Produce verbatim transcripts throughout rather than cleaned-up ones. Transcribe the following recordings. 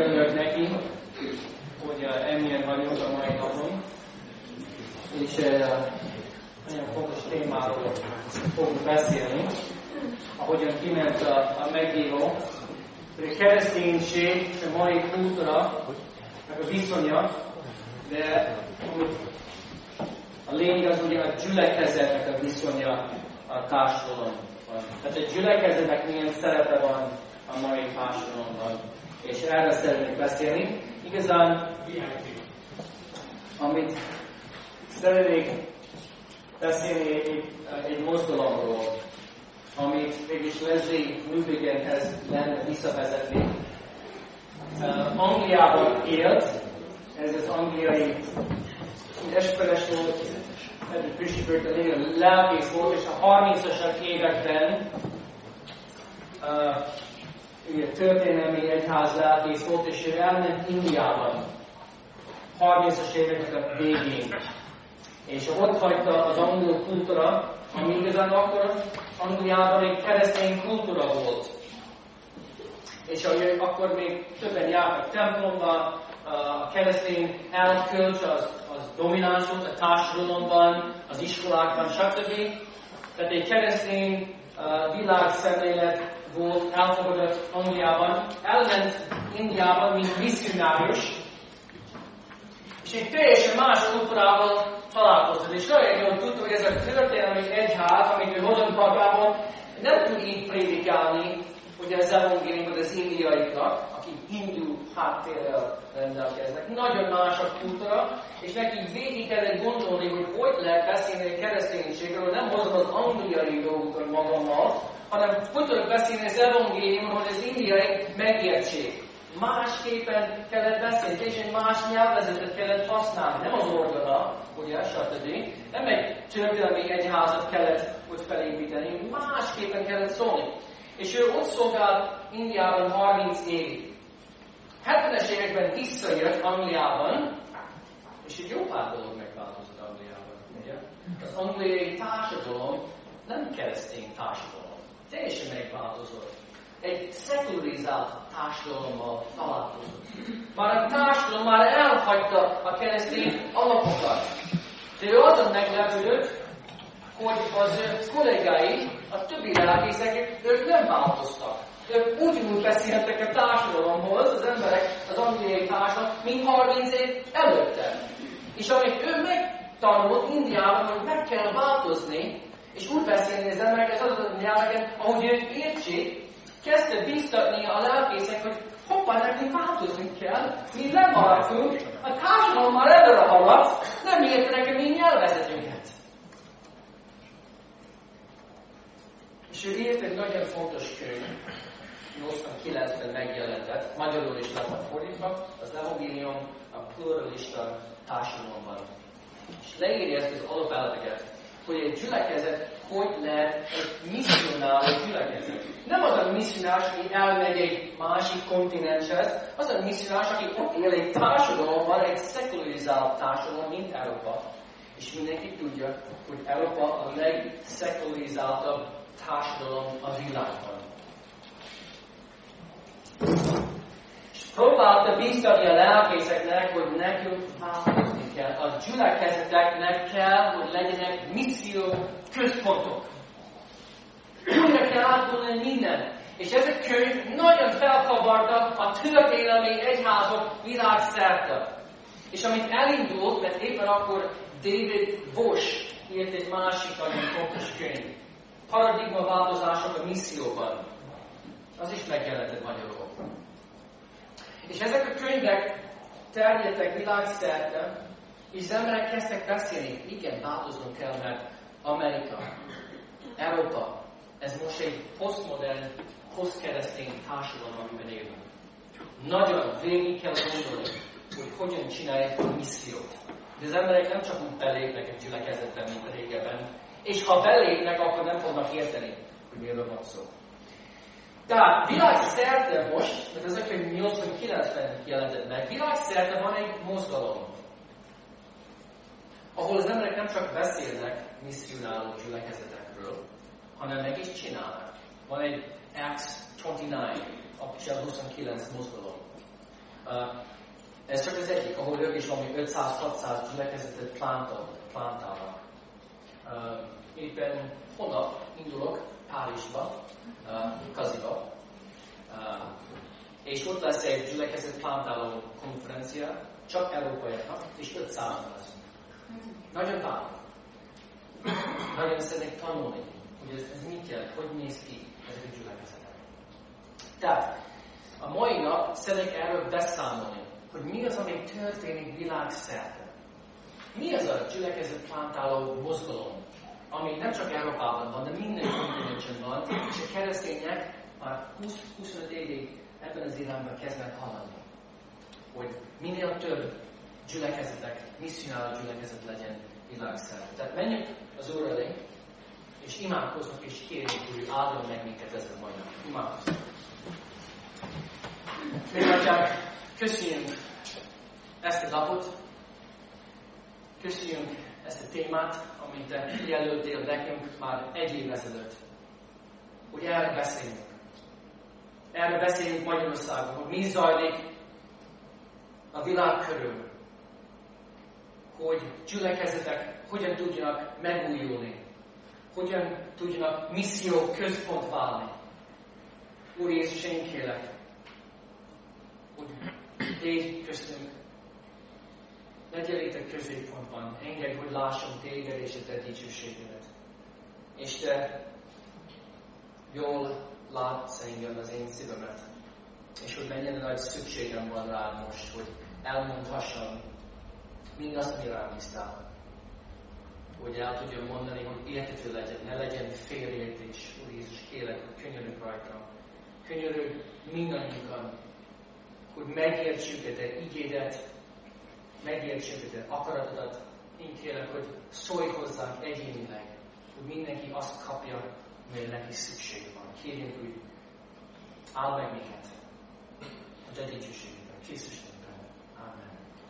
örülök neki, hogy ennyien vagyunk a mai napon, és nagyon fontos témáról fogunk beszélni, ahogyan kiment a, a megíró, hogy a kereszténység és a mai kultúra, meg a viszonya, de a lényeg az ugye a gyülekezetnek a viszonya a társadalomban. Tehát a gyülekezetnek milyen szerepe van a mai társadalomban. És erre szeretnék beszélni. Igazán, amit szeretnék beszélni egy, egy mozgalomról, amit mégis Leslie Newbeginhez lenne visszavezetni. Uh, Angliában élt, ez az angliai esperes volt, Edward Bishop a lelkész volt, és a harmincas években uh, ő történelmi egyház lelkész volt, és ő elment Indiában harmincas éveknek a végén. És ott hagyta az angol kultúra, ami igazán akkor Angliában egy keresztény kultúra volt. És akkor még többen jártak templomba, a keresztény elkölcs az, az domináns volt a társadalomban, az iskolákban, stb. Tehát egy keresztény uh, világszemlélet volt elfogadott Angliában, elment Indiában, mint misszionárius, és egy teljesen más kultúrával találkozott. És nagyon jól tudta, hogy ez a történelmi egyház, amit ő hozott magában, nem tud így prédikálni, hogy az evangéliumot az indiaiaknak, akik hindu háttérrel rendelkeznek. Nagyon más a kultúra, és neki végig kellett gondolni, hogy hogy lehet beszélni a kereszténységről, nem hozom az angliai dolgokat magammal, hanem hogy tudok beszélni az evangéliumról, hogy az indiai megértsék. Másképpen kellett beszélni, és egy más nyelvezetet kellett használni. Nem az orgona, ugye, stb. Nem egy történelmi egyházat kellett ott felépíteni, másképpen kellett szólni. És ő ott szolgált Indiában harminc évig. hetvenes években visszajött Angliában, és egy jó pár dolog megváltozott Angliában. Ugye? Az angliai társadalom nem keresztény társadalom. Teljesen megváltozott. Egy szekularizált társadalommal találkozott. Már a társadalom már elhagyta a keresztény alapokat. De ő azon meglepődött, hogy az ő kollégái, a többi lelkészek, ők nem változtak. Ők ugyanúgy beszéltek a társadalomhoz, az emberek, az angliai társadalom, mint harminc év előtte. És amit ő megtanult Indiában, hogy meg kell változni, és úgy beszélni az emberek, az adott nyelveken, ahogy ők értsék, kezdte biztatni a lelkészek, hogy hoppá, nekünk változni kell, mi nem maradtunk, a társadalom már előre haladt, nem értenek a mi nyelvezetünket. És ő írt egy nagyon fontos könyv, nyolcvankilencben megjelentett, magyarul is lett fordítva, az evangélium a pluralista társadalomban. És leírja ezt az alapelveket, hogy egy gyülekezet hogy lehet egy misszionáló gyülekezet. Nem az a misszionás, aki elmegy egy másik kontinenshez, az a misszionás, aki ott él egy társadalomban, egy szekularizált társadalom, mint Európa. És mindenki tudja, hogy Európa a legszekularizáltabb társadalom a világban. És próbálta biztatni a lelkészeknek, hogy nekünk változni kell. A gyülekezeteknek kell, hogy legyenek misszió központok. Újra kell átgondolni minden. És ez a könyv nagyon felkavarta a történelmi egyházak világszerte. És amit elindult, mert éppen akkor David Bush írt egy másik nagyon fontos könyv. Paradigmaváltozások a misszióban. Az is megjelentett magyarul. És ezek a könyvek terjedtek világszerte, és az emberek kezdtek beszélni, igen, változnunk kell, mert Amerika, Európa, ez most egy posztmodern, posztkeresztény társadalom, amiben élünk. Nagyon végig kell gondolni, hogy hogyan csinálják a missziót. De az emberek nem csak úgy belépnek egy gyülekezetben, mint régebben, és ha belépnek, akkor nem fognak érteni, hogy miről van szó. Tehát világszerte most, mert ez a könyv nyolcvankilencben jelentett meg, világszerte van egy mozgalom, ahol az emberek nem csak beszélnek misszionáló gyülekezetekről, hanem meg is csinálnak. Van egy Acts huszonkilenc, Apostol huszonkilenc mozgalom. Ez csak az egyik, ahol ők is valami ötszáz-hatszáz gyülekezetet plántálnak. Éppen holnap indulok Párizsba, Kaziba, és ott lesz egy gyülekezet plántáló konferencia, csak európaiaknak, és ötszáz lesz. Nagyon távol. Nagyon szeretnék tanulni, hogy ez, ez mit jelent, hogy néz ki ezek a gyülekezetek. Tehát, a mai nap szeretnék erről beszámolni, hogy mi az, ami történik világszerte. Mi az a gyülekezet plántáló mozgalom, ami nem csak Európában van, de minden kontinensen van, és a keresztények már húsz-huszonöt évig ebben az irányban kezdnek haladni. Hogy minél több gyülekezetek, misszionáló gyülekezet legyen világszerte. Tehát menjünk az Úr elé, és imádkoznak, és kérjük, hogy áldjon meg minket ezzel majd. Imádkozunk. Még Atyánk, köszönjük ezt a napot, köszönjük ezt a témát, amit Te jelöltél nekünk már egy év ezelőtt, hogy erre beszéljünk. Erre beszéljünk Magyarországon, hogy mi zajlik a világ körül, hogy gyülekezetek hogyan tudjanak megújulni, hogyan tudjanak misszió központ válni. Úr Jézus, én kérlek, hogy Légy köztünk, legyél itt a középpontban, engedj, hogy lássam Téged és a Te dicsőségedet. És Te jól látsz engem, az én szívemet, és hogy mennyire nagy szükségem van rád most, hogy elmondhassam mindazt, ami rám bíztál. Hogy el tudjam mondani, hogy érthető legyen, ne legyen félreértés. Úr Jézus, kérlek, hogy könyörülj rajtam. Könyörülj mindannyiunkon, hogy megértsük a Te igédet, megértsük a Te akaratodat. Én kérlek, hogy szólj hozzánk egyénileg, hogy mindenki azt kapja, amire neki szükség van. Kérjünk, hogy áld meg minket a Te dicsőségedben. Krisztus nevében. Amen.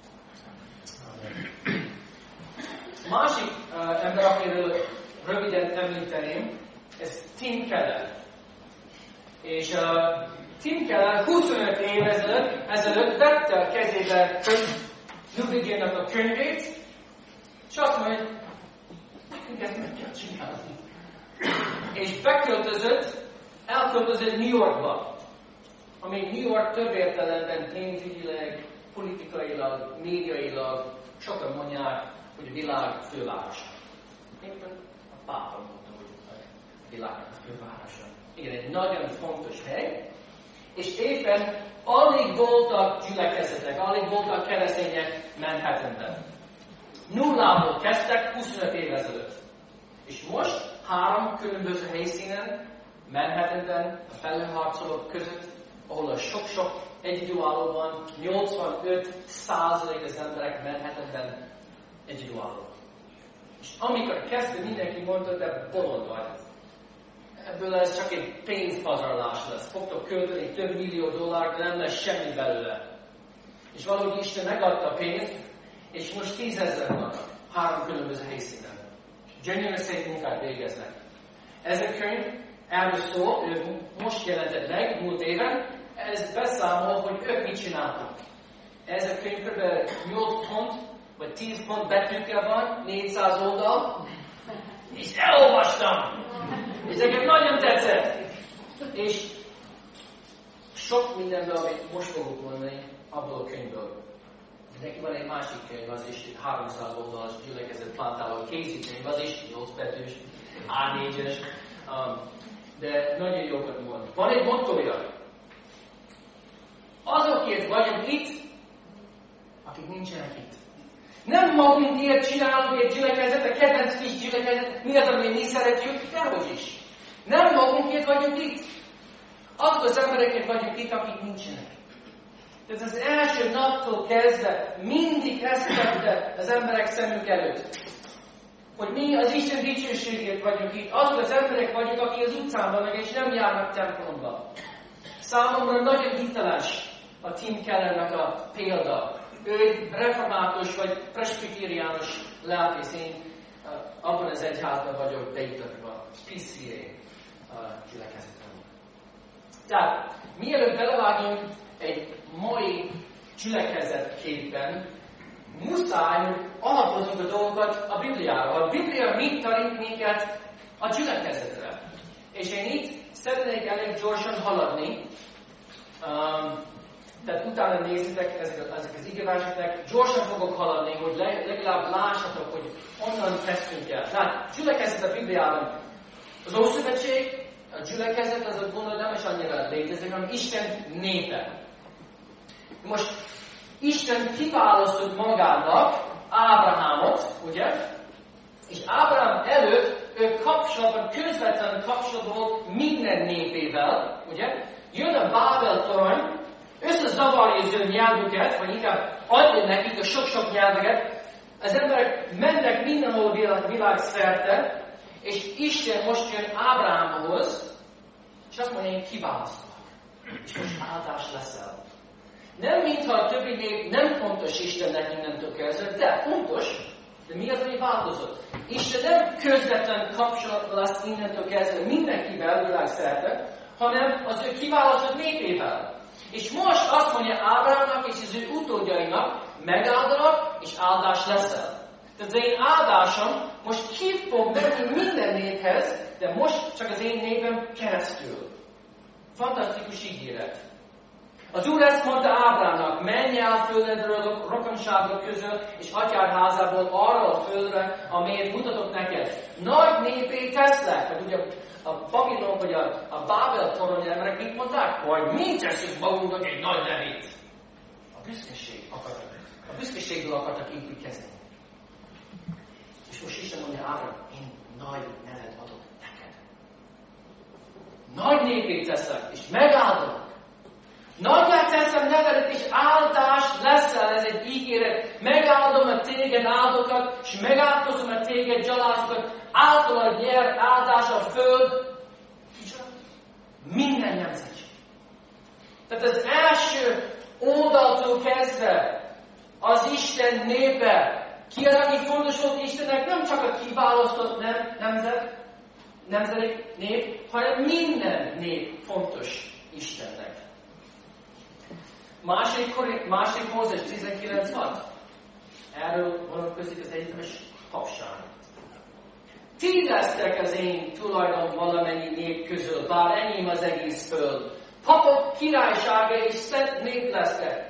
Amen. A másik uh, ember, akiről röviden említeném, ez Tim Keller. És uh, Tim Keller huszonöt év ezelőtt, ezelőtt vette a kezébe New Beginnek a könyvét, és azt mondja, hogy nekünk ezt meg kell csinálni. És beköltözött, elköltözött New Yorkba, ami New York több értelemben pénzügyileg, politikailag, médiailag sokan mondják, hogy a világ fővárosa. Éppen a pápa mondta, hogy a világ fővárosa. Igen, egy nagyon fontos hely, és éppen alig voltak gyülekezetek, alig voltak keresztények Manhattanben. Nullából kezdtek huszonöt év ezelőtt. És most három különböző helyszínen, Manhattanben, a felleharcolók között, ahol a sok-sok egyedülállóban, nyolcvanöt százalék az emberek Manhattanben egyedülállók. És amikor kezdte, mindenki mondta, de bolond vagy. Ebből ez csak egy pénzpazarlás lesz. Fogtok költeni több millió dollárt, de nem lesz semmi belőle. És valahogy Isten megadta a pénzt, és most tízezer vannak három különböző helyszínen. Gyönyörű szép munkát végeznek. Ez a könyv erről szól, ő most jelentett meg, múlt éven, ez beszámol, hogy ők mit csináltak. Ez a könyv kb. nyolc pont, vagy tíz pont betűkkel van, négyszáz oldal, és elolvastam! És nekem nagyon tetszett! És sok mindenből, amit most fogok mondani, abból a könyvből. Neki van egy másik könyv, az is háromszáz oldalas gyülekezet plántáló kézikönyv, az is nyolc betűs, á négyes, um, de nagyon jókat mond. Van egy mottója. Azokért vagyunk itt, akik nincsenek itt. Nem magunkért csinálunk egy gyülekezetet, a kedvenc kis gyülekezet, mi az, amit mi szeretjük, dehogy is. Nem magunkért vagyunk itt. Azok az emberekért vagyunk itt, akik nincsenek. Tehát az első naptól kezdve mindig ezt tette az emberek szemünk előtt. Hogy mi az Isten dicsőségért vagyunk itt. Azok az emberek vagyunk, akik az utcán vannak és nem járnak templomba. Számomra nagyon hiteles a Tim Kellernek a példa. Ő egy református vagy presbiteriánus lelkész, én abban az egyházban vagyok beiktatva, pé cé á gyülekezetem. Tehát, mielőtt belevágjunk egy mai gyülekezetképpen muszáj, hogy alapozunk a dolgokat a Bibliára. A Biblia mit tanít minket a gyülekezetre. És én itt szeretnék elég gyorsan haladni, um, tehát utána nézitek ezek, ezek az igeverseknek, gyorsan fogok haladni, hogy legalább lássatok, hogy onnan kezdtünk el. Tehát gyülekezet a Bibliában. Az Ószövetség, a gyülekezet, az a gondolat nem is annyira létezik, hanem Isten népe. Most Isten kiválasztott magának Ábrahámot, ugye? És Ábrahám előtt ő kapcsolatban, közvetlen kapcsolatban volt minden népével, ugye? Jön a Bábel torony, összezavarja az ő nyelvüket, vagy inkább adja nekik a sok-sok nyelveket. Az emberek mennek mindenhol a világ szerte, és Isten most jön Ábrahámhoz, és azt mondja, én kiválasztok. És most áldás leszel. Nem mintha a többi nép nem fontos Istennek innentől kezdve, de fontos, de miért, hogy változott? Isten nem közvetlen kapcsolatban lesz innentől kezdve mindenkivel világszerte, hanem az ő kiválasztott népével. És most azt mondja Ábrahámnak és az ő utódjainak, megáldalak, és áldás leszel. Tehát az én áldásom most ki fog menni minden néphez, de most csak az én népem keresztül. Fantasztikus ígéret. Az Úr ezt mondta Ábrahámnak, menj el földedről, rokonságok közül, és atyád házából arra a földre, amelyet mutatok neked. Nagy népé teszlek. Hát ugye a Babilon, vagy a, a Bábel torony emberek mit mondták? Hogy mi teszünk magunknak egy nagy nevét. A büszkeség akartak. A büszkeségből akartak építkezni. És most Isten mondja Ábrahám, én nagy nevet adok neked. Nagy népé teszlek, és megáldom. Nagyjá teszem nevedet, és áldás leszel, ez egy ígéret. Megáldom a téged áldokat, és megálkozom a téged gyalázokat, általad nyer áldás a föld. Minden nemzetség. Tehát az első oldaltól kezdve az Isten népe, ki az, aki fontos volt Istennek, nem csak a kiválasztott nem, nemzet, nemzeti nép, hanem minden nép fontos Istennek. Másik, másik Mózes tizenkilenc hat. Erről vonatkozik az egyetemes papság. Ti lesztek az én tulajdon valamennyi nép közül, bár enyém az egész föld. Papok királysága és szent nép lesztek.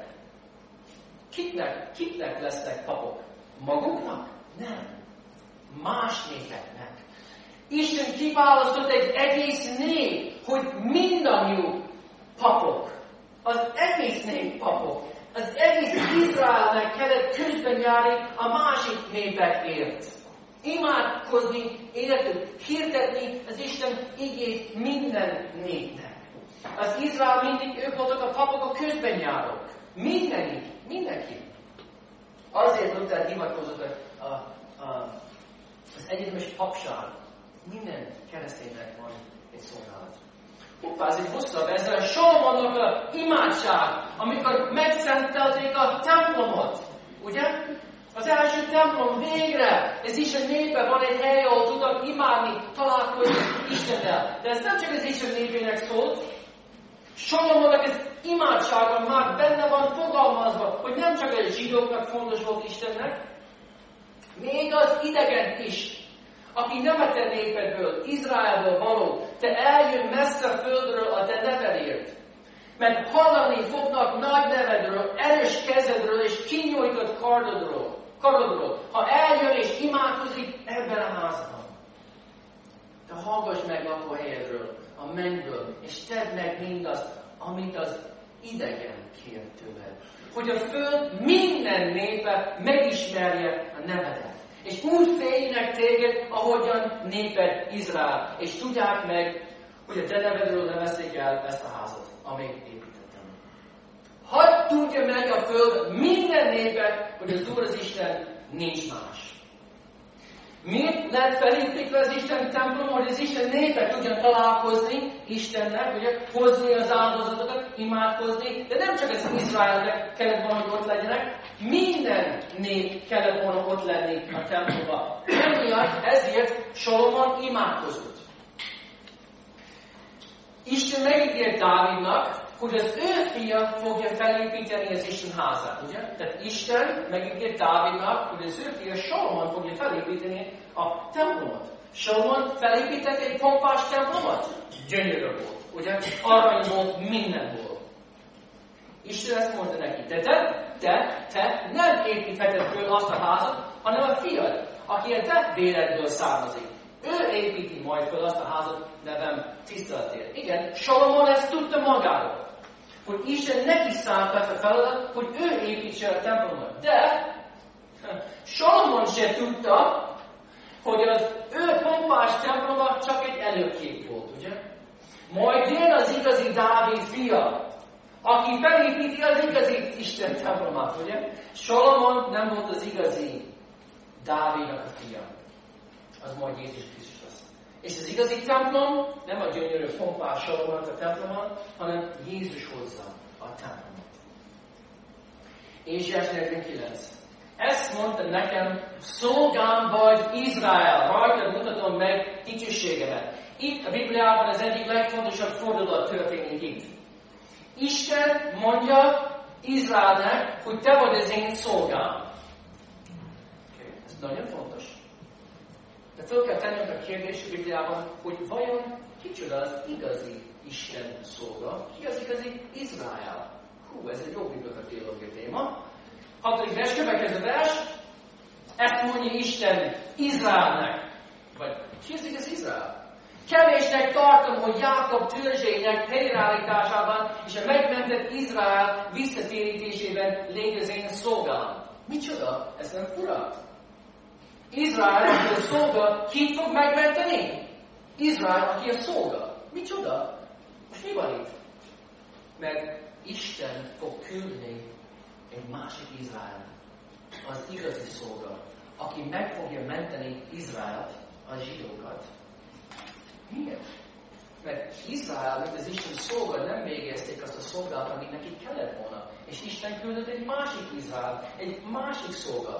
Kiknek, kiknek lesznek papok? Maguknak? Nem. Más népeknek. Isten kiválasztott egy egész nép, hogy mindannyiuk papok. Az egész nép papok. Az egész Izraelnek kellett közben járni a másik népekért. Imádkozni, életük, hirdetni az Isten igét minden népnek. Az Izrael mindig, ők voltak a papok, a közben járók. Mindenki, mindenki. Azért tudták hivatkozott a, a, a, az egyetemes papság. Minden kereszténynek van egy szolgálat. Hoppá, ez egy hosszabb, ez a Salomonnak a imádság, amikor megszentelték a templomot. Ugye? Az első templom végre, ez Isten népe van egy hely, ahol tudnak imádni, találkozni Istennel. De ez nem csak az Isten népének szólt. Salomonnak az imádsága már benne van fogalmazva, hogy nem csak a zsidóknak fontos volt Istennek, még az idegen is, aki nem a te népedből, Izraelből való, te eljön messze földről a te nevedért. Mert hallani fognak nagy nevedről, erős kezedről és kinyújtott kardodról, karodról, ha eljön és imádkozik ebben a házban. Te hallgass meg lakóhelyedről, a mennyből, és tedd meg mindazt, amit az idegen kér tőled. Hogy a föld minden népe megismerje a nevedet. És úgy féljenek téged, ahogyan néped Izrael. És tudják meg, hogy a te nevedről ne veszik el ezt a házat, amit építettem. Hadd tudja meg a föld minden népe, hogy az Úr az Isten nincs más. Miért lett felépítve az Isten templom, hogy az Isten népe tudjon találkozni Istennek, ugye, hozni az áldozatokat, imádkozni, de nem csak az Izraelnek kellett volna, hogy ott legyenek, minden nép kellett volna ott lenni a templomban. Emiatt ezért Salomon imádkozott. Isten megígért Dávidnak, hogy az ő fia fogja felépíteni az Isten házát, ugye? Tehát Isten megígért Dávidnak, hogy az ő fia Salomon fogja felépíteni a templomot. Salomon felépített egy pompás templomot? Gyönyörű volt, ugye? Arany volt, minden volt. Isten ezt mondta neki, de te, te, te nem építheted föl azt a házat, hanem a fiad, aki a te véredből származik. Ő építi majd föl azt a házat nevem tiszteletért. Igen, Salomon ezt tudta magáról, hogy Isten neki szánta ezt a feladat, hogy ő építse a templomot. De Salomon se tudta, hogy az ő pompás temploma csak egy előkép volt, ugye? Majd jön az igazi Dávid fia, aki felépíti az igazi Isten templomát, ugye? Salomon nem volt az igazi Dávidnak a fia. Az majd Jézus Krisztus lesz. És az igazi templom nem a gyönyörű pompás Salomonnak a temploma, hanem Jézus hozza a templomot. Ézsaiás negyvenkilenc. Ezt mondta nekem, szolgám vagy Izrael, rajtad mutatom meg dicsőségemet. Itt a Bibliában az egyik legfontosabb fordulat történik itt. Isten mondja Izraelnek, hogy te vagy az én szolgám. Okay. Ez nagyon fontos. De fel kell tennünk a kérdést a Bibliában, hogy vajon kicsoda az igazi Isten szolga, ki az igazi Izrael? Hú, ez egy jó biblikai teológiai téma. Hatodik vers, következő vers, ezt mondja Isten Izraelnek. Vagy ki az igazi Izrael? Kevésnek tartom, hogy Jákob törzsének helyreállításában és a megmentett Izrael visszatérítésében légy az én szolgám. Micsoda? Ez nem fura? Izrael, aki a szolga, kit fog megmenteni? Izrael, aki a szolga. Micsoda? Most mi van itt? Mert Isten fog küldeni egy másik Izrael, az igazi szolga, aki meg fogja menteni Izraelt, a zsidókat. Miért? Mert Izrael, mint az Isten szolga, nem végezték azt a szolgálat, amit nekik kellett volna. És Isten küldött egy másik Izrael, egy másik szolga,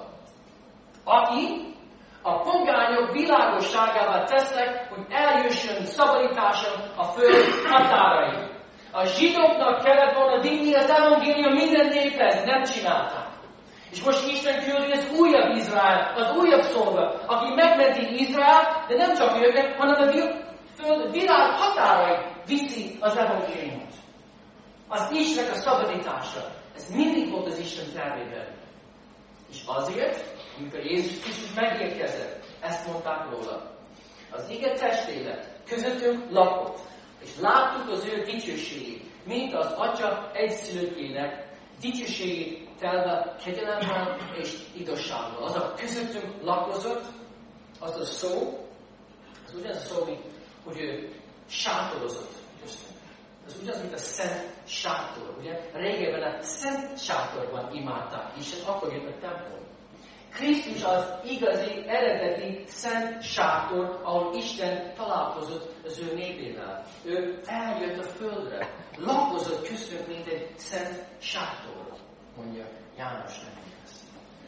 aki a pogányok világosságával tesznek, hogy eljusson szabadításon a föld határai. A zsidóknak kellett volna vinni az evangélium minden néphez, nem csinálták. És most Isten küldi az újabb Izrael, az újabb szolga, aki megmenti Izrael, de nem csak őket, hanem a föld világ határai viszi az evangéliumot. Az Istennek a szabadítása. Ez mindig volt az Isten tervében. És azért, amikor Jézus Krisztus megérkezett, ezt mondták róla. Az ige testélet közöttünk lakott, és láttuk az ő dicsőségét, mint az Atya egyszülöttjének dicsőségét telve kegyelemmel és igazsággal. Az a közöttünk lakozott, az a szó, az ugyanaz a szó, mint hogy ő sátorozott köztünk. Ez ugyanaz, mint a szent sátor, ugye? Régebben a szent sátorban imádták Isten, akkor jött a templom. Krisztus az igazi, eredeti szent sátor, ahol Isten találkozott az ő népével. Ő eljött a földre, lakozott köztünk, mint egy szent sátor, mondja János nekünk ezt.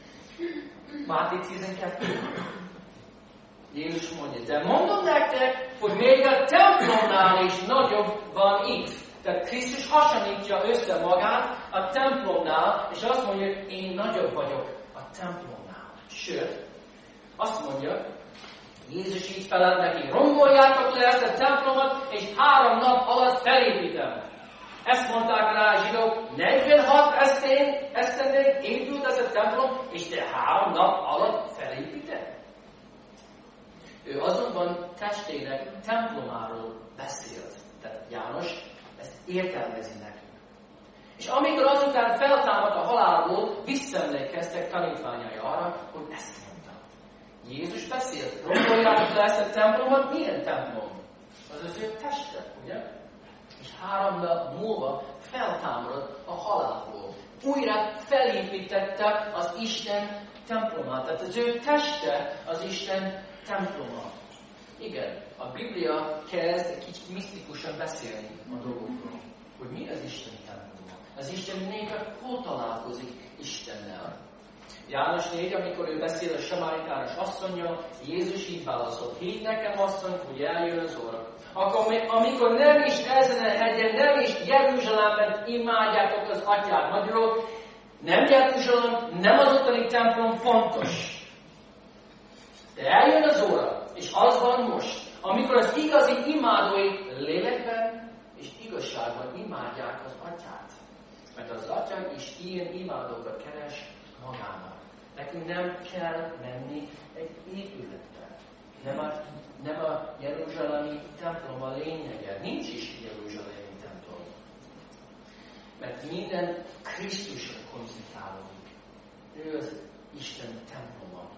Máté tizenkettő. Jézus mondja, de mondom nektek, hogy még a templomnál is nagyobb van itt. Tehát Krisztus hasonlítja össze magát a templomnál, és azt mondja, én nagyobb vagyok a templomnál. Sőt, azt mondja, Jézus így felelt neki, romboljátok le ezt a templomot, és három nap alatt felépítem. Ezt mondták rá a zsidók, negyvenhat esztendőig épült ez a templom, és te három nap alatt felépíted? Ő azonban testének templomáról beszélt. Tehát János ezt értelmezi nekünk. És amikor azután feltámadt a halálból, visszaemlékeztek tanítványai arra, hogy ezt mondta. Jézus beszélt, romboljátok le ezt a templomot, milyen templom? Az az ő teste, ugye? És három nap múlva feltámadott a halálból. Újra felépítette az Isten templomát. Tehát az ő teste az Isten temploma. Igen, a Biblia kezd egy kicsit misztikusan beszélni a dolgokról. Hogy mi az Isten temploma? Az Isten népe hol találkozik Istennel? János négy, amikor ő beszél a samaritános asszonnyal, Jézus így válaszolt, hidd nekem asszony, hogy eljön az óra. Akkor, amikor nem is ezen a hegyen, nem is Jeruzsálemben imádjátok az atyát. Magyarul nem Jeruzsálem, nem az ottani templom fontos. De eljön az óra, és az van most, amikor az igazi imádói lélekben és igazságban imádják az atyát. Mert az atya is ilyen imádókat keres magának. Nekünk nem kell menni egy épületbe. Nem a, nem a jeruzsálemi templom a lényege. Nincs is jeruzsálemi templom. Mert minden Krisztusra koncentrálunk. Ő az Isten temploma.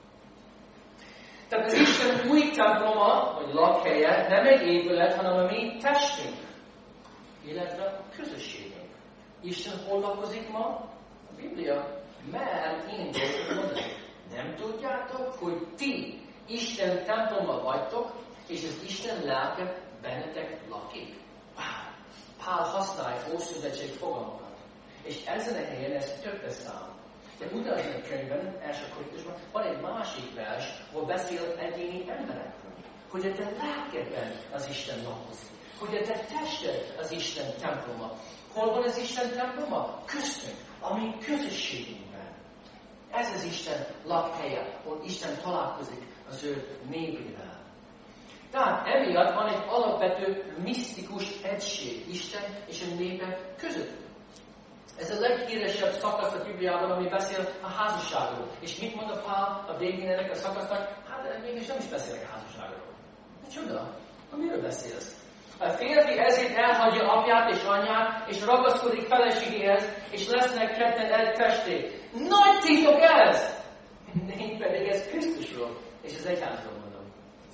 Tehát az Isten új temploma, vagy lakhelye nem egy épület, hanem a mi testünk. Illetve a közösségünk. Isten hol lakozik ma? A Biblia mer én dolgokat mondani. Nem tudjátok, hogy ti Isten temploma vagytok, és az Isten lelke bennetek lakik? Wow. Pál használja Ószövetség fogalmakat. És ezen a helyen ez többre szám. De ugyanazon a könyvben, első Korintusban van egy másik vers, ahol beszél egyéni emberekről. Hogy a te lelkedben az Isten lakozik. Hogy a te tested az Isten temploma. Hol van az Isten temploma? Köztünk, a mi közösségünkben. Ez az Isten lakhelye, ahol Isten találkozik az ő népével. Tehát emiatt van egy alapvető, misztikus egység Isten és a népe között. Ez a leghíresebb szakasz a Bibliában, ami beszél a házasságról. És mit mond a Pál a végén ennek a szakasznak? Hát mégis nem is beszélek a házasságról. Micsoda? Miről beszélsz? A férfi ezért elhagyja apját és anyját, és ragaszkodik feleségéhez, és lesznek ketten egy testé. Nagy titok ez! Én pedig ez Krisztusról, és az egyházról mondom.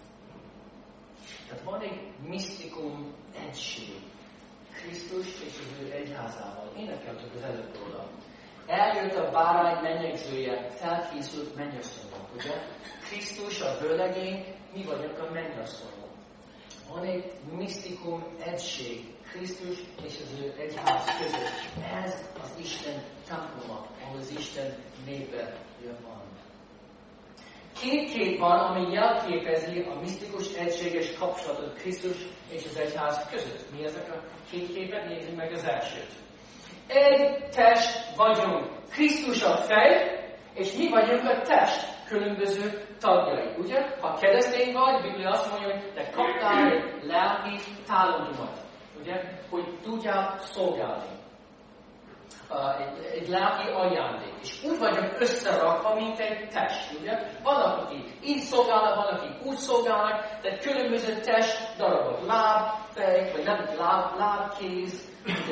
Tehát van egy misztikum egység. Krisztus és az ő egyházával. Énekeltük az előbb róla. Eljött a bárány mennyegzője, felkészült mennyasszonyok, ugye? Krisztus a vőlegény, mi vagyunk a mennyasszonyok. Van egy misztikum egység, Krisztus és az ő egyház között. Ez az Isten temploma, ahol az Isten népe van. Két kép van, ami jelképezi a misztikus egységes kapcsolatot Krisztus és az egyház között. Mi ezek a két képet? Nézzük meg az elsőt. Egy test vagyunk. Krisztus a fej, és mi vagyunk a test különböző tagjai. Ugye? Ha keresztény vagy, a Biblia azt mondja, hogy te kaptál egy lelki talentumot. Ugye? Hogy tudjál szolgálni. Uh, egy, egy lelki ajándék. És úgy vagyunk összerakva, mint egy test. Ugye? Vannak, akik így szolgálnak, vannak, akik úgy szolgálnak, de különböző test darabok. Láb, fej, vagy nem láb, láb, kéz,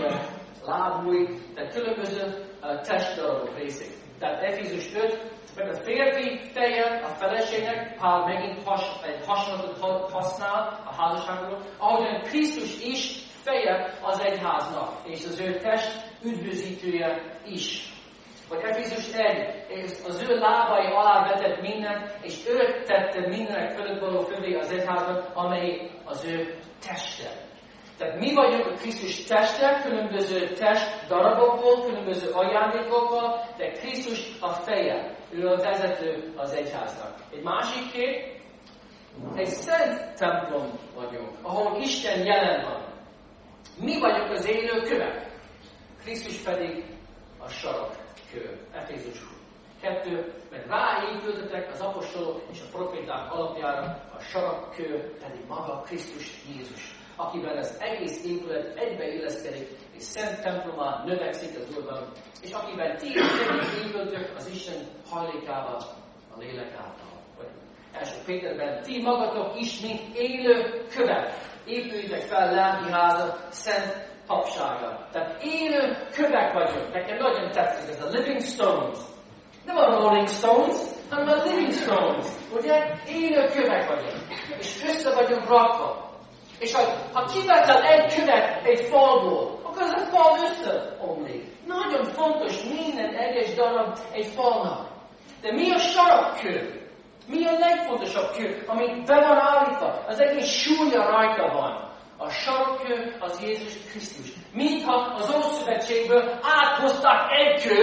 lábúj, de különböző uh, test darabok részek. Tehát Efézus öt, mert a férfi feje a feleségnek, Pál megint has, egy hasonlatot használ a házasságról, ahogyan Krisztus is feje az egyháznak, és az ő test üdvözítője is. Vagy Efézus egy, az ő lábai alá vetett mindent, és ő tette mindenek fölött való fölé az egyházban, amely az ő teste. Tehát mi vagyunk a Krisztus teste, különböző test darabokból, különböző ajándékokkal, de Krisztus a feje, ő a vezető az egyháznak. Egy másik kép, egy szent templom vagyunk, ahol Isten jelen van. Mi vagyunk az élő kövek, Krisztus pedig a sarokkő. Efézus kettő, mert ráépültetek az apostolok és a proféták alapjára, a sarokkő pedig maga Krisztus Jézus, akiben az egész épület egybeilleszkedik, és szent templomá növekszik az Úrban, és akiben ti épültök az Isten hajlékával, a lélek által. Vagy első Péterben, ti magatok is, mint élő kövek, épüljétek fel lelki házat, szent papsága. Tehát élő kövek vagyunk. Nekem nagyon tetszik ez a Living Stones. Nem a Rolling Stones, hanem a Living Stones. Ugye? Élő kövek vagyunk. És össze vagyunk rakva. És ha, ha kiveszel egy követ egy falból, akkor ez a fal összeomlik. Nagyon fontos minden egyes darab egy falnak. De mi a sarokkő? Mi a legfontosabb kő, ami be van állítva? Az egész súlya rajta van. A sarokkő az Jézus Krisztus. Mintha az Ószövetségből áthozták egy kő,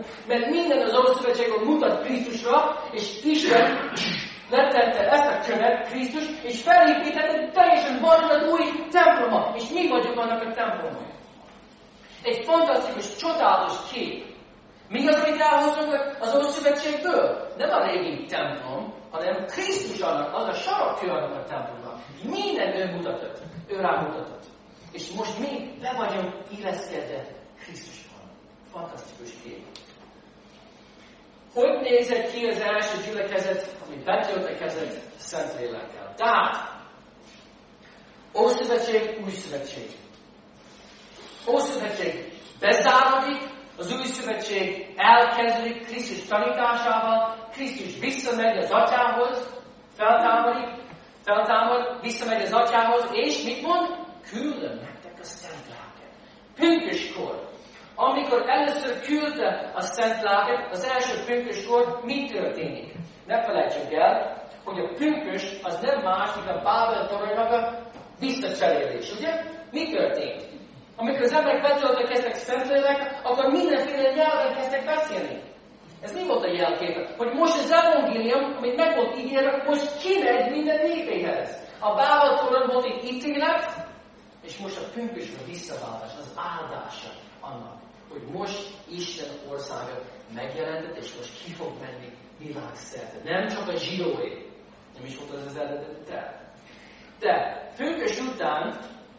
mert minden az Ószövetségben mutat Krisztusra, és Isten letette ezt a követ, Krisztus, és felépítette teljesen vadonat új temploma, és mi vagyunk annak a temploma. Egy fantasztikus, csodálatos kép. Mi az, amit elhozunk az Ószövetségből? Nem a régi templom, hanem Krisztus annak, az a sarokkő annak a templomnak. Minden ő mutatott, ő rámutatott. És most mi be vagyunk illeszkedve Krisztusban. Fantasztikus kép. Hogy nézett ki az első gyülekezet, ami betöltekezett Szentlélekkel? Tehát, Ószövetség, Új Szövetség. Ószövetség bezárodik, az Új Szövetség elkezdődik Krisztus tanításával, Krisztus visszamegy az Atyához, feltámadik, feltámad, visszamegy az Atyához, és mit mond? Küldöm nektek a Szent Lelket. Pünköskor. Amikor először küldte a Szent Lelket, az első pünköskor mi történik? Ne felejtsük el, hogy a pünkös az nem más, mint a Bábel toronynak a visszacserélés, ugye? Mi történt? Amikor az emberek betöltekeztek Szentlélekkel, akkor mindenféle nyelven kezdtek beszélni. Ez mi volt a jelképe? Hogy most az evangélium, amit meg volt ígérve, most kimegy minden népéhez. A Bábel torony volt egy ítélet, és most a pünkösben visszaváltás, az áldása annak, hogy most Isten országa megjelentett, és most ki fog menni világszerte. Nem csak a zsidóé. Nem is volt az az eredeti terv. De pünkös után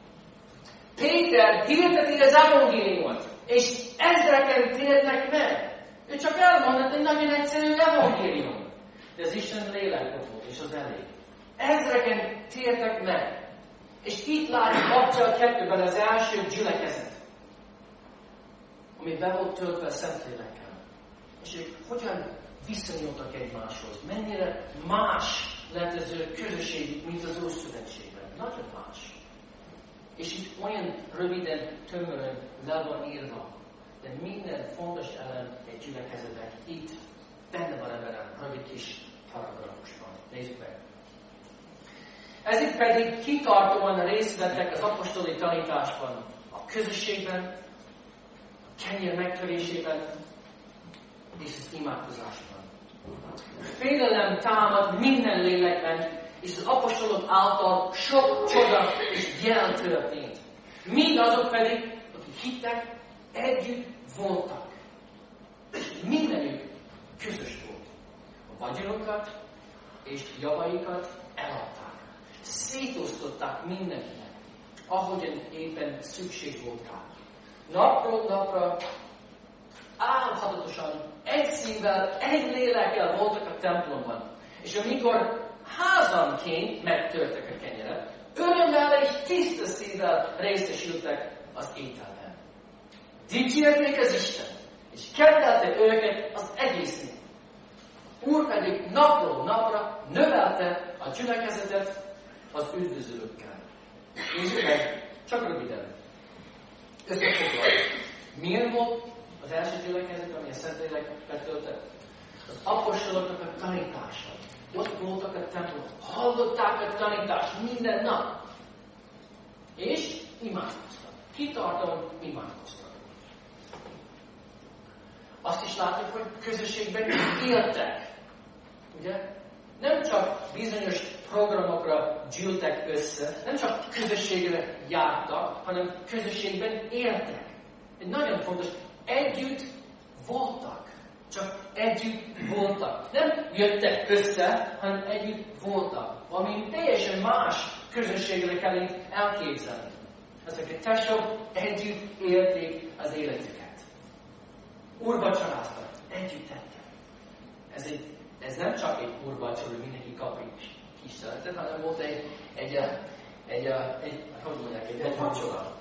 Péter hirdeti az evangéliumot, és ezreken térnek meg. Ő csak elmondott egy nagyon egyszerű evangélium. De az Isten lélek volt, és az elég. Ezreken tértek meg. És itt látjuk Apostol kettőben az első gyülekezet, ami be volt töltve a Szentlélekkel. És ők hogyan viszonyultak egymáshoz? Mennyire más lett az ő közösségük, mint az Ószövetségben. Nagyon más. És itt olyan röviden, tömören le van írva, de minden fontos elem egy gyülekezetnek itt benne van ebben a rövid kis paragrafusban. Nézzük meg. Ezek pedig kitartóan részt vettek az apostoli tanításban, a közösségben, a kenyér megtörésében és az imádkozásban. Félelem támad minden lélekben, és az apostolok által sok csoda és jel történt. Mind azok pedig, akik hittek, együtt voltak. Mindenük közös volt. A vagyonokat és javaikat eladták. Szétosztották mindenkinek, ahogyan éppen szükség volt rá. Napról napra álhadatosan, egy szívvel, egy lélekkel voltak a templomban. És amikor házanként megtörtek a kenyeret, örömmel és tiszta szívvel részesültek az ételben. Dicsérték az Isten, és kedvelte őket az egész nép. Úr pedig napról napra növelte a gyülekezetet az üdvözlőkkel. Nézzük meg, csak röviden. Összefoglaljuk. Milyen volt az első gyülekezet, ami a Szentlélek betöltett? Az apostoloknak a tanítása. Ott voltak a templomok. Hallották a tanítást minden nap. És imádkoztak. Kitartóan imádkoztak. Azt is látjuk, hogy közösségben éltek. Ugye? Nem csak bizonyos programokra gyűltek össze, nem csak közösségre jártak, hanem közösségben éltek. Egy nagyon fontos, együtt voltak. Csak együtt voltak. Nem jöttek össze, hanem együtt voltak. Ami teljesen más közösségre kell elképzelni. Ezek a tesók együtt élték az életüket. Úrvacsoráztak. Együtt tettek. Ez, egy, ez nem csak egy úrvacsor, hogy mindenki kap egy kis szeretet, hanem volt egy, egy, egy, egy, egy, hogy mondják, egy, egy vacsora.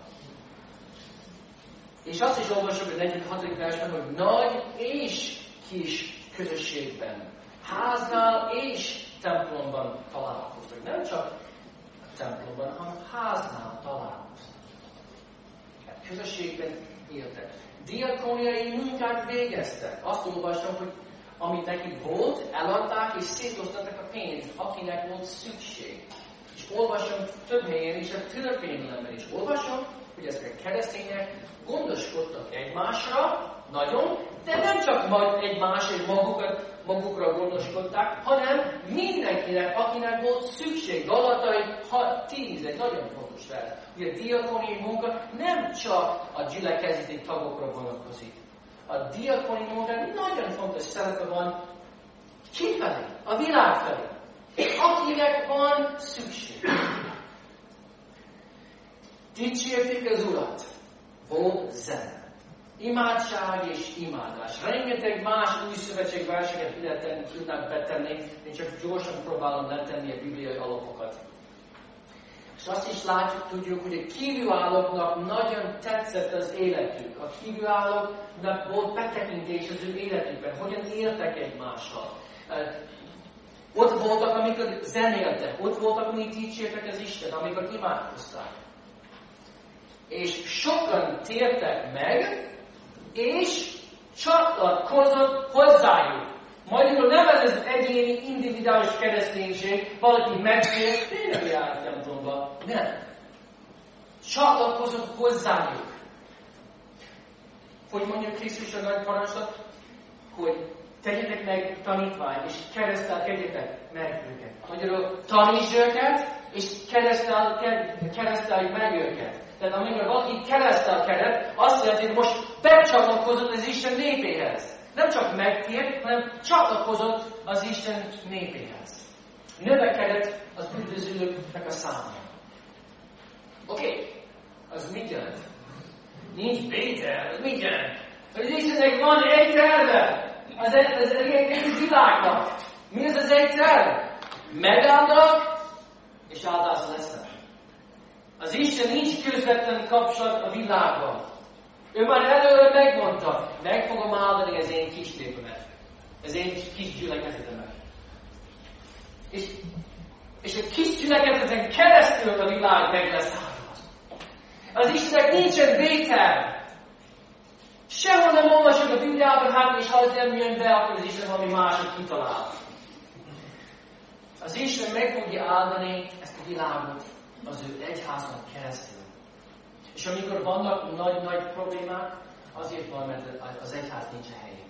És azt is olvasok a negyvenhatodik versben, hogy nagy és kis közösségben, háznál és templomban találkoztak. Nem csak a templomban, hanem háznál találkoztak. Hát közösségben éltek. Diakóniai munkát végeztek. Azt olvasom, hogy amit nekik volt, eladták és szétosztották a pénzt, akinek volt szükség. És olvasom több helyen is, a történelemben is olvasom, hogy ezek a keresztények gondoskodtak egymásra, nagyon, De nem csak majd egymás és magukat, magukra gondoskodták, hanem mindenkinek, akinek volt szükség. Galatai tíz, egy nagyon fontos vers. Ugye a diakóniai munka nem csak a gyülekezeti tagokra vonatkozik. A diakóniai munka nagyon fontos szerepe van kifelé, a világ felé. Akinek van szükség. Dicsérték az Urat. Volt zene. Imádság és imádás. Rengeteg más új szövetség verseket ide tudnánk betenni, én csak gyorsan próbálom letenni a bibliai alapokat. És azt is látjuk, tudjuk, hogy a kívülállóknak nagyon tetszett az életük. A kívülállóknak volt betekintés az ő életükben, hogyan éltek egymással. Ott voltak, amikor zenéltek, ott voltak, amikor dicsértek az Isten, amikor imádkozták. És sokan tértek meg, és csatlakozott hozzájuk. Magyarul nem ez az egyéni, individuális kereszténység, valaki megtér, tényleg jár templomba. Nem. Csatlakozott hozzájuk. Hogy mondja Krisztus a nagy parancsot? Hogy tegyetek meg tanítvány, és keresztel kegyetek meg őket. Magyarul tanítsd őket, és keresztel, kereszteljük meg őket. Tehát amikor valaki keresztel keret, azt jelenti, hogy most becsatlakozott az Isten népéhez. Nem csak megtért, hanem csatlakozott az Isten népéhez. Növekedett az üdvözülőknek a száma. Oké, okay. Az mit jelent? Nincs vétel, az mit jelent? Hogy az Istennek van egy terve. Az, az egész világnak. Mi az az egy terve? Megáldnak, és áldás lesznek. Az Isten nincs közvetlen kapcsolat a világgal. Ő már előre megmondta, meg fogom áldani az én kis népemet, az én kis gyülekezetemet. És, és a kis gyülekezeten keresztül a világ meg lesz áldva. Az Istennek nincsen vétel. Sehol nem olvasod a Bibliában, hát és ha az nem jön be, akkor az Isten valami másot kitalál. Az Isten meg fogja áldani ezt a világot az ő egyházon keresztül. És amikor vannak nagy-nagy problémák, azért van, mert az egyház nincs a helyén.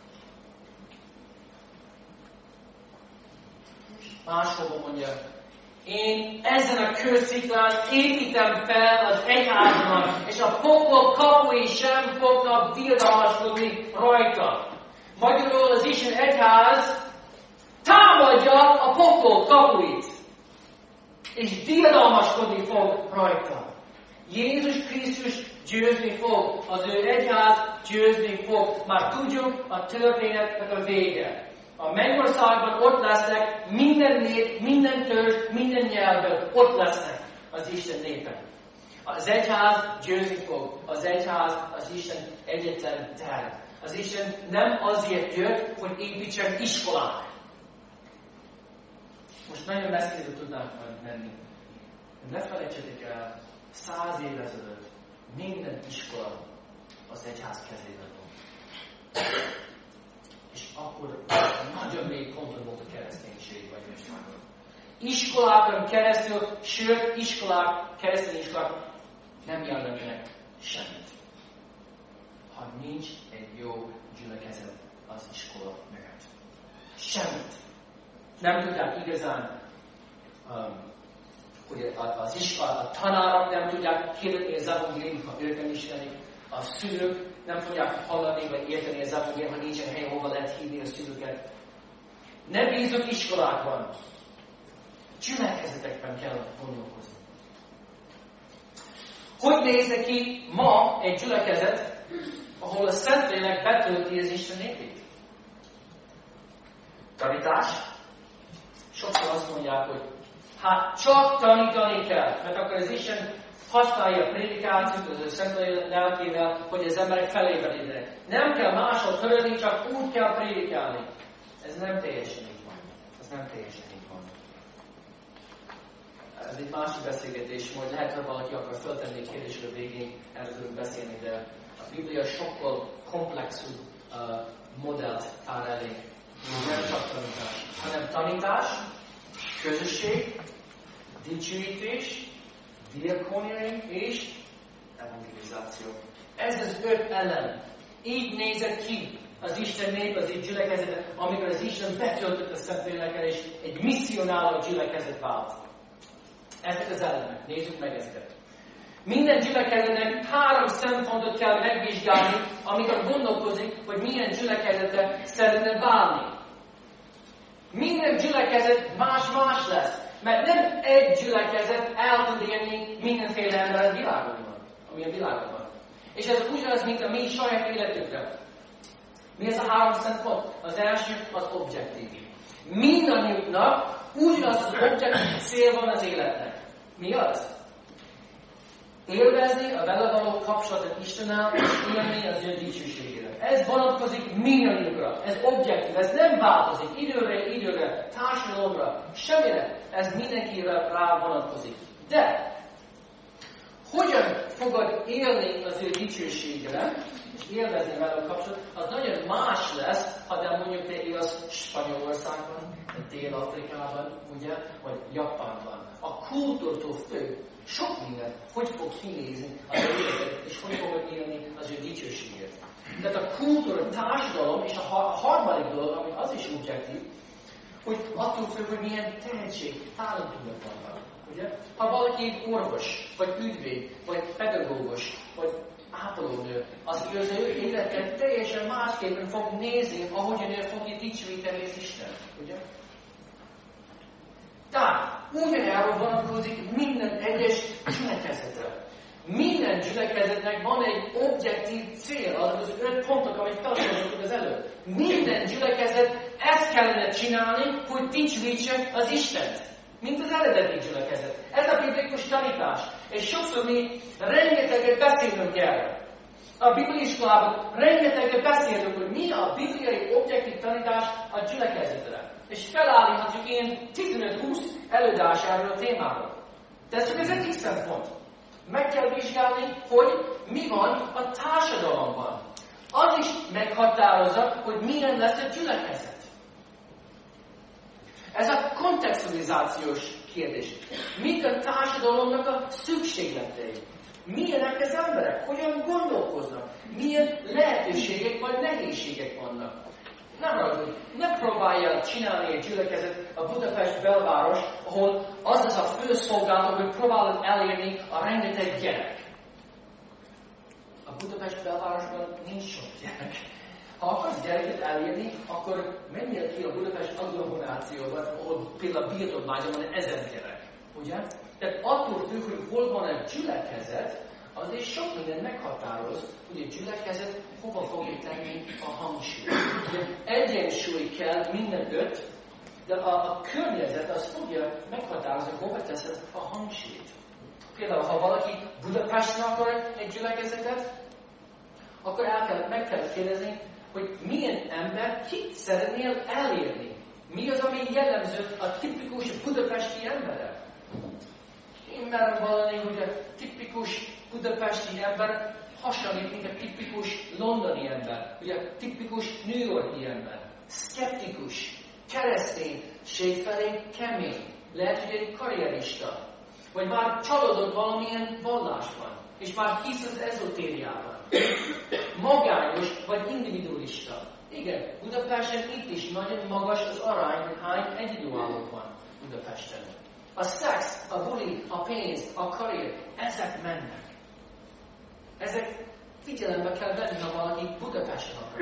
Máshol mondja, én ezen a kősziklán építem fel az egyházamat, és a pokol kapui sem fognak diadalmaskodni rajta. Magyarul az Isten egyház támadja a pokol kapuit, és diadalmaskodni fog rajta. Jézus Krisztus győzni fog, az ő egyház győzni fog. Már tudjuk a történetnek a vége. A mennyországban ott lesznek minden nép, minden törzs, minden nyelvben ott lesznek az Isten népen. Az egyház győzni fog. Az egyház az Isten egyetlen terv. Az Isten nem azért jött, hogy építsen iskolák. Most nagyon messzire tudnánk menni. Ne felejtsetek el, száz év ezelőtt minden iskola az egyház kezében volt. És akkor nagyon mély ponton volt a kereszténység vagy Magyarországon. Iskolákon keresztül, sőt, iskolák, keresztény iskolák nem jelentenek semmit. Ha nincs egy jó gyülekezet az iskola mögött. Semmit. Nem tudják igazán, um, hogy az iskola, a tanárok nem tudják hirdetni az evangéliumot, ha ők nem ismerik. A szülők nem fogják hallani, vagy érteni az evangéliumot, ha nincsen hely, hova lehet hívni a szülőket. Ne bízunk iskolákban. Gyülekezetekben kell gondolkozni. Hogy néz neki ma egy gyülekezet, ahol a Szentlélek betölti az Isten népét? Tanítás? Sokszor azt mondják, hogy hát csak tanítani kell, mert akkor az Isten használja a prédikációt az ő Szentlélek lelkével, hogy az emberek felévelődjenek. Nem kell máshol törődni, csak úgy kell prédikálni. Ez nem teljesen így van. Ez nem teljesen így van. Ez egy másik beszélgetés, majd lehet, hogy valaki akar föltenni egy kérdést a végén, erről tudunk beszélni, de a Biblia sokkal komplexebb uh, modellt tár elé. Nem csak tanítás, hanem tanítás, közösség, dicsőítés, diakóniai és evangelizáció. Ez az öt elem. Így nézett ki az Isten nép, az így gyülekezete, amikor az Isten betöltött a Szentlélekkel, és egy misszionáló gyülekezet vált. Ezek az elemek. Nézzük meg ezeket. Minden gyülekezetnek három szempontot kell megvizsgálni, amikor gondolkozik, hogy milyen gyülekezete szeretne válni. Minden gyülekezet más-más lesz. Mert nem egy gyülekezet el tud élni mindenféle ember a világban, ami a világban van. És ez ugyanaz, mint a mi saját életünkben. Mi ez a három szempont? Az első az objektív. Mindannyiunknak ugyanaz az objektív cél van az életnek. Mi az? Élvezni a vele való kapcsolatot Istennel, és élni az ő dicsőségére. Ez vonatkozik mindannyiunkra. Ez objektív, ez nem változik időre, időre, társadalomra, semmire. Ez mindenkire rá vonatkozik. De hogyan fogod élni az ő dicsőségére, és élvezni vele a kapcsolatot, az nagyon más lesz, ha de mondjuk te élsz Spanyolországban, Dél-Afrikában, ugye, vagy Japánban. A kultúrtól függ, sok minden, hogy fog kinézni az életet, és hogy fogod élni az ő dicsőségét. Tehát a kultúra, a társadalom, és a harmadik dolog, ami az is objektív, hogy attól függ, hogy milyen tehetség, talentumok vannak. Ugye? Ha valaki egy orvos, vagy ügyvéd, vagy pedagógus, vagy ápolónő, az az ő életet teljesen másképpen fog nézni, ahogyan ő fogja dicsőíteni az Isten. Ugye? Tehát ugyanerről vonatkozik minden egyes gyülekezetre. Minden gyülekezetnek van egy objektív cél, azok az öt pontok, amit felsoroltuk az előtt. Minden gyülekezet ezt kellene csinálni, hogy dicsőítse az Istent. Mint az eredeti gyülekezet. Ez a biblikus tanítás. És sokszor mi rengeteget beszélünk erről. A bibliai iskolában rengeteget beszélünk, hogy mi a bibliai objektív tanítás a gyülekezetre. És felállíthatjuk ilyen tizenöt-húsz előadás erről a témáról. De ez csak az egyik szempont. Meg kell vizsgálni, hogy mi van a társadalomban. Az is meghatározza, hogy milyen lesz a gyülekezet. Ez a kontextualizációs kérdés. Mik a társadalomnak a szükségletei? Milyenek az emberek? Hogyan gondolkoznak? Milyen lehetőségek vagy nehézségek vannak? Nem ragudj, ne próbálja csinálni egy gyülekezet a Budapest belváros, ahol az az a fő szolgálat, hogy próbálod elérni a rengeteg gyerek. A Budapest belvárosban nincs sok gyerek. Ha akarsz gyereket elérni, akkor menjél ki a Budapest agglomerációban, ahol például Birtokmányban van ezer gyerek. Ugye? Tehát attól függ, hogy hol van egy gyülekezet, azért sok minden meghatároz, hogy a gyülekezet hova fogja tenni a hangsúlyt. Egyensúly kell minden öt, de a, a környezet az fogja meghatározni, hova teszed a hangsúlyt. Például, ha valaki Budapesten akar egy gyülekezetet, akkor el kell, meg kell kérdezni, hogy milyen ember, kit szeretnél elérni. Mi az, ami jellemző a tipikus budapesti emberre? Én merem valami, hogy a tipikus budapesti ember hasonlít, mint a tipikus londoni ember, vagy a tipikus New Yorki ember. Szkeptikus, kereszténység felé kemény, lehet, hogy egy karrierista, vagy már csalódott valamilyen vallásban, és már hisz az ezotériában. Magányos, vagy individualista. Igen, Budapesten itt is nagyon magas az arány, hogy hány egyedülállók van Budapesten. A szex, a buli, a pénz, a karrier, ezek mennek. Ezek figyelembe kell venni, ha valaki Budapesten akar.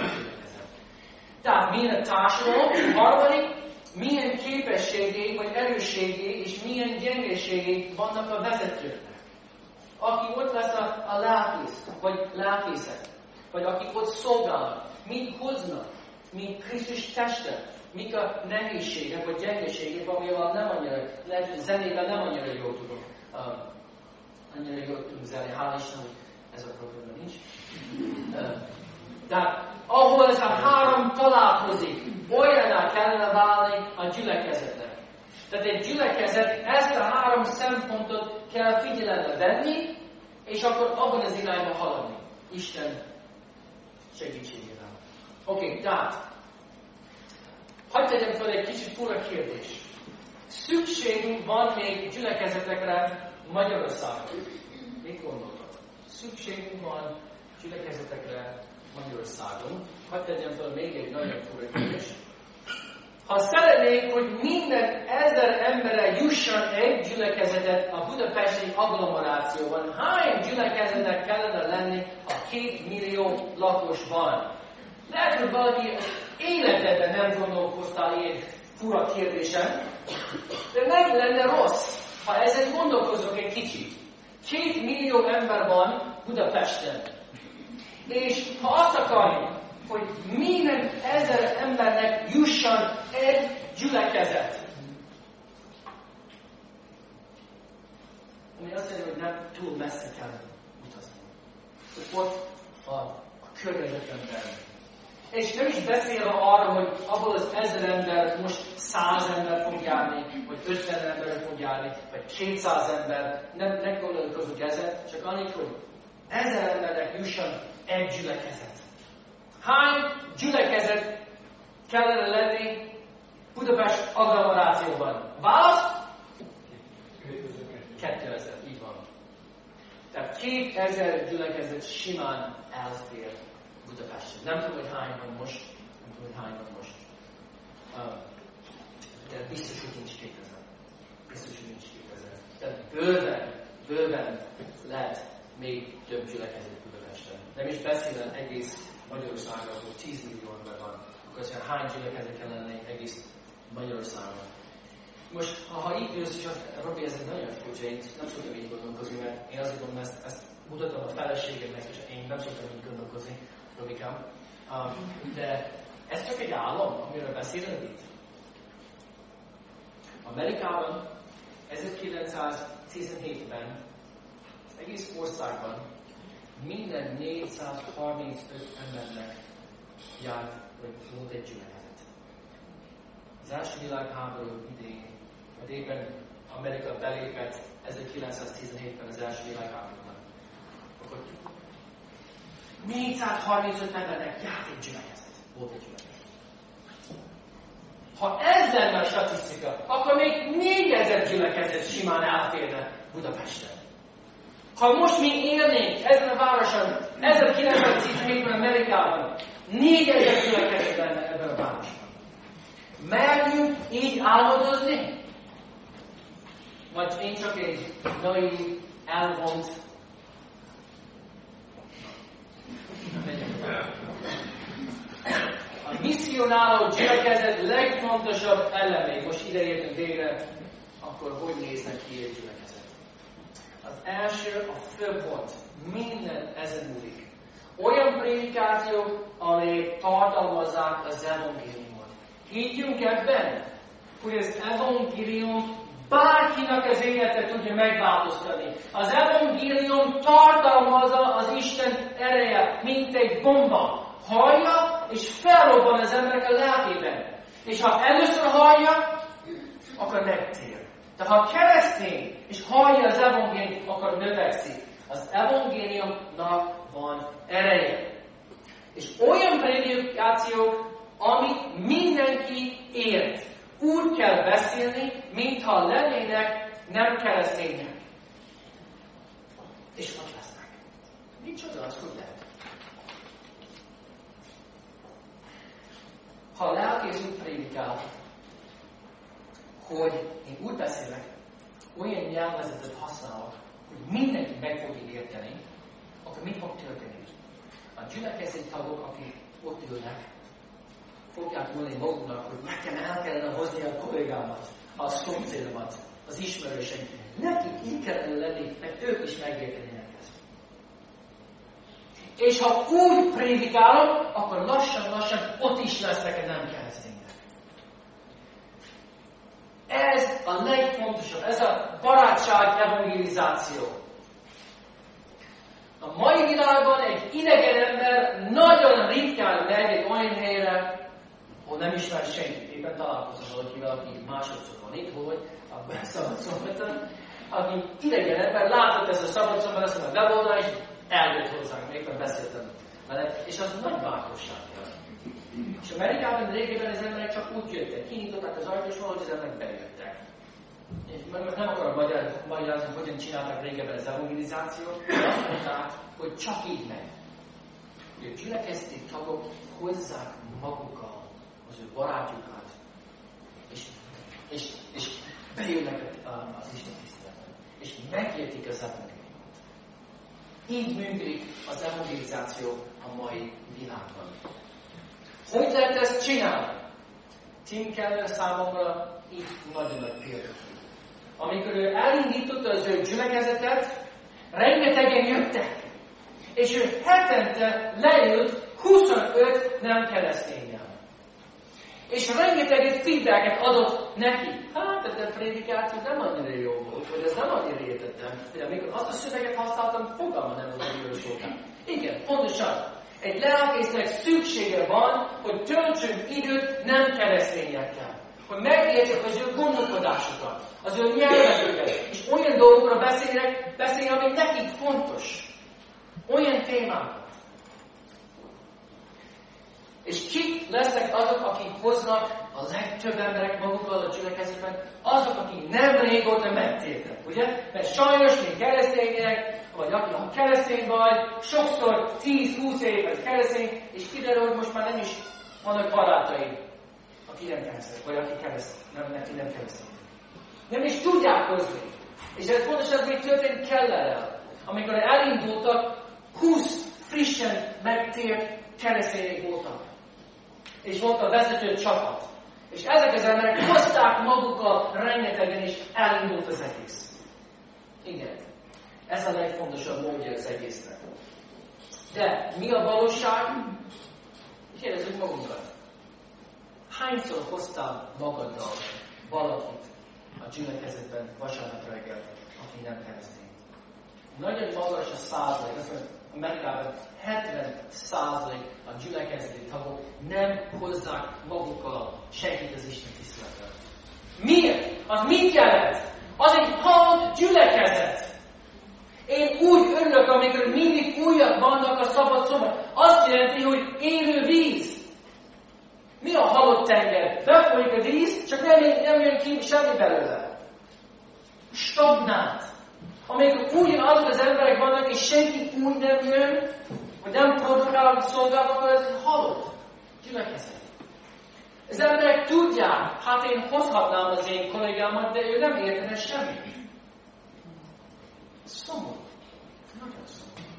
Tehát milyen a társadalom, harmadik, milyen képességei, vagy erősségei, és milyen gyengeségei vannak a vezetőknek. Aki ott lesz a, a lelkész, vagy lelkészek, vagy akik ott szolgálnak, mit hoznak, mint Krisztus teste, mik a nehézségek, vagy gyengeségek, amivel nem annyira, lehet, hogy zenével nem annyira jól tudok. Uh, annyira jól tudunk zenni, hál' Isten, hogy ez a probléma nincs. Uh, de ahol ez a három találkozik, olyaná kellene válni a gyülekezetnek. Tehát egy gyülekezet ezt a három szempontot kell figyelembe venni, és akkor abban az irányba haladni. Isten segítségével. Oké, okay, tehát, hadd tegyem fel egy kicsit fura kérdést. Szükségünk van még gyülekezetekre Magyarországon. Mit gondoltok? Szükségünk van gyülekezetekre Magyarországon. Hadd tegyem fel még egy nagyon fura kérdést. Ha szeretnék, hogy minden ezer emberre jusson egy gyülekezetet a budapesti agglomerációban, hány gyülekezetnek kellene lenni a két millió lakosban? Lehet, hogy valaki életedben nem gondolkoztál ilyen fura kérdésen, de nem lenne rossz, ha ezen gondolkozok egy kicsit. Két millió ember van Budapesten. És ha azt akarjuk, hogy minden ezer embernek jusson egy gyülekezet. Ami azt jelenti, hogy nem túl messze kell utazni. Ott a, a környezetemben. És nem is beszélve arra, hogy abból az ezer ember most száz ember fog járni, vagy ötven ember fog járni, vagy kétszáz ember. Nem, nem gondolkozunk ezen, csak annyit, hogy ezer embernek jusson egy gyülekezet. Hány gyülekezet kellene lenni Budapest agglomerációban? Válasz? kétezer, így van. Tehát kétezer gyülekezet simán elfér Budapesten. Nem tudom, hogy hány van most. Nem tudom, hogy hány van most. De biztos, hogy nincs kétezer. Biztos, hogy nincs kétezer. Tehát bőven, bőven lehet még több gyülekezet Budapesten. Nem is beszélem egész Magyarországon, hogy tíz millió ember van, akkor azért hány gyülekezet kell lenni egész Magyarországon. Most, ha, ha így jössz, és azt, Robi, ez egy nagyon furcsa, én nem szoktam így gondolkozni, mert én azért mondom, ezt, ezt mutatom a feleségemnek, és én nem szoktam így gondolkozni, Robikám. Um, de ez csak egy álom, amiről beszélünk itt. Amerikában ezerkilencszáztizenhétben az egész országban minden négyszázharmincöt embernek járt, vagy volt egy gyülekezet. Az első világháború idején, vagy éppen Amerika belépett ezerkilencszáztizenhétben az első világháborúban, akkor négyszázharmincöt embernek járt egy gyülekezet. Volt egy gyülekezet. Ha ez lenne a statisztika, akkor még négyezer gyülekezet simán elférne Budapesten. Ha most mi élnénk ezen a városon, ezerkilencszáztizenhétben Amerikában, négyezer gyülekezet lenne ebben a városban. Merjünk így álmodozni? Vagy én csak egy naív, elvont a misszionáló gyülekezet legfontosabb elemei, most ide értünk végre, akkor hogy néznek ki egy gyülekezet? Az első, a fő pont, minden ezen múlik. Olyan prédikációk, amelyek tartalmazzák az evangéliumot. Higgyünk ebben, hogy az evangélium bárkinek az életet tudja megváltoztatni. Az evangélium tartalmazza az Isten ereje, mint egy bomba. Hallja, és felrobban az emberek a lelkében. És ha először hallja, akkor megtér. De ha keresztény, és hallja az evangélium, akkor növekszik. Az evangéliumnak van ereje. És olyan prédikációk, amit mindenki ért. Úgy kell beszélni, mintha lennének nem keresztények. És ott lesznek. Micsoda az, hogy lehet? Ha a lelkész úgy prédikál, hogy én úgy beszélek, olyan nyelvezetet használok, hogy mindenki meg fogja érteni, akkor mit fog történni? A gyülekezeti tagok, akik ott ülnek, fogják mondani maguknak, hogy nekem el kellene hozni a kollégámat, a szomszédomat, az ismerőseim. Nekik így kellene lenni, mert ők is megértenének ezt. És ha úgy prédikálom, akkor lassan-lassan ott is lesznek a nem keresztények. Ez a legfontosabb, ez a barátság evangelizáció. A mai világban egy idegen ember nagyon ritkán megy egy olyan helyre, ahol nem ismer senkit. Éppen találkozom valakivel, aki másodszor van itt, hogy a szabadszombaton, aki idegen ember látott ezt a szabadszombaton, azt mondta, bevolna, és eljött hozzánk, éppen beszéltem vele, és az nagy bátorság. És Amerikában régében az emberek csak úgy jöttek, kinyitották az ajtót, és valahogy az emberek bejöttek. És most nem akarok magyarázni, hogyan csinálták régebben az evangelizációt, de azt mondták, hogy csak így megy. hogy a gyülekezeti tagok hozzák magukkal az ő barátjukat, és, és, és bejönnek az Isten tiszteletben, és megértik az evangéliumot. Így működik az evangelizáció a mai világban. Hogy lehet ezt csinálni? Tim Keller számomra így nagyon nagy példa. Amikor ő elindította az ő gyülekezetet, rengetegen jöttek. És ő hetente leült huszonöt nem keresztényel. És rengeteg feedbacket adott neki. Hát, ez a prédikáció nem annyira jó volt, vagy ez nem annyira értettem. De amikor azt a szöveget használtam, fogalma nem volt, amiről szóltam. Igen, pontosan. Egy lelkésznek szüksége van, hogy töltsünk időt nem keresztényekkel. Hogy megértjük az ő gondolkodásukat, az ő nyelveket, és olyan dolgokra beszélnek, beszélnek, ami nekik fontos. Olyan témákat. És kik lesznek azok, akik hoznak a legtöbb emberek magukkal a gyülekezetben? Azok, akik nem régóta megtértek, ugye? Mert sajnos mi keresztények, vagy aki ha keresztény vagy, sokszor tíz-húsz évet keresztény, és kiderül, hogy most már nem is vannak barátai, aki nem keresztény, vagy aki keresztény, nem, neki nem keresztény. Nem is tudják hozni. És ez pontosan még történt Kellerrel. Amikor elindultak, húsz frissen megtért keresztények voltak. És volt a vezető csapat. És ezek az emberek hozták magukkal rengetegen, és elindult az egész. Igen. Ez a legfontosabb módja az egésznek. De mi a valóság? Kérdezzük magunkat. Hányszor hoztál magaddal valakit a gyülekezetben vasárnap reggel, aki nem keresztény? Nagyon magas a százalék, azt mondja, Amerikában hetven százalék a gyülekezeti tagok nem hozzák magukkal senkit az Isten tiszteletre. Miért? Az mit jelent? Az egy halott gyülekezet. Én úgy örülök, amikor mindig újak vannak a szabad szobban. Azt jelenti, hogy élő víz. Mi a halott tenger? Befolyik a víz, csak nem, nem jön ki semmi belőle. Stagnált. Amikor ugyanazok az emberek vannak, és senki úgy nem jön, hogy nem produkál a szolgálat, akkor ez halott gyülekezet. Az emberek tudják, hát én hozhatnám az én kollégámat, de ő nem értene semmit. Szomorú. Nagyon szomorú.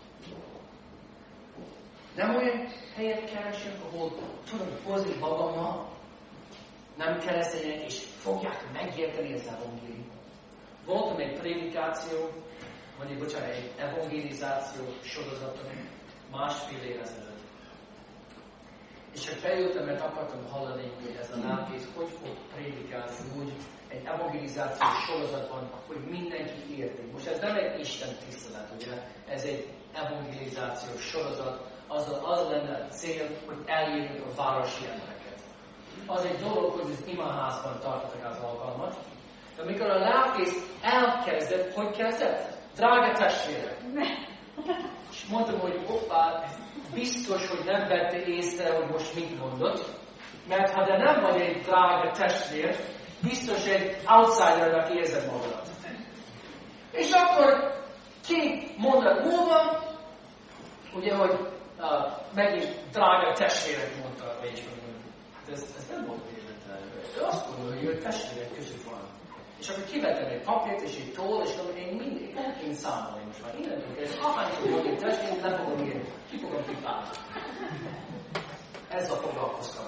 Nem olyan helyet keresünk, ahol tudom hozni magammal, nem keresztények, és fogják megérteni az evangéliumot. Voltam egy prédikáció, vagy egy, bocsánat, egy evangelizáció sorozaton másfél év ezelőtt. És csak bejöttem, mert akartam hallani, hogy ez a lelkész hogy fog prédikálni úgy egy evangelizáció sorozatban, hogy mindenki érti. Most ez nem egy Isten tisztelet, ugye? Ez egy evangelizáció sorozat, az, az lenne a cél, hogy elérjük a városi embereket. Az egy dolog, hogy az imaházban tartottak az alkalmat, de amikor a lelkész elkezdett, hogy kezdett? Drága testvérek! És mondtam, hogy hoppá, biztos, hogy nem vette észre, hogy most mit mondott, mert ha de nem vagy egy drága testvér, biztos egy outsidernek érzed magadat. És akkor két mondat múlva, ugye, hogy uh, megint drága testvérek mondta, vagy is mondom, hát ez, ez nem volt érdekel. Ő azt gondolja, hogy ő testvérek között van. És akkor kivettem egy papírt és egy toll, és akkor én mindig el kéne számolni most már. Innentől kezdve, ahányszor volt egy testvért, le fogom írni. Ki fogom pipálni. Ezzel foglalkoztam.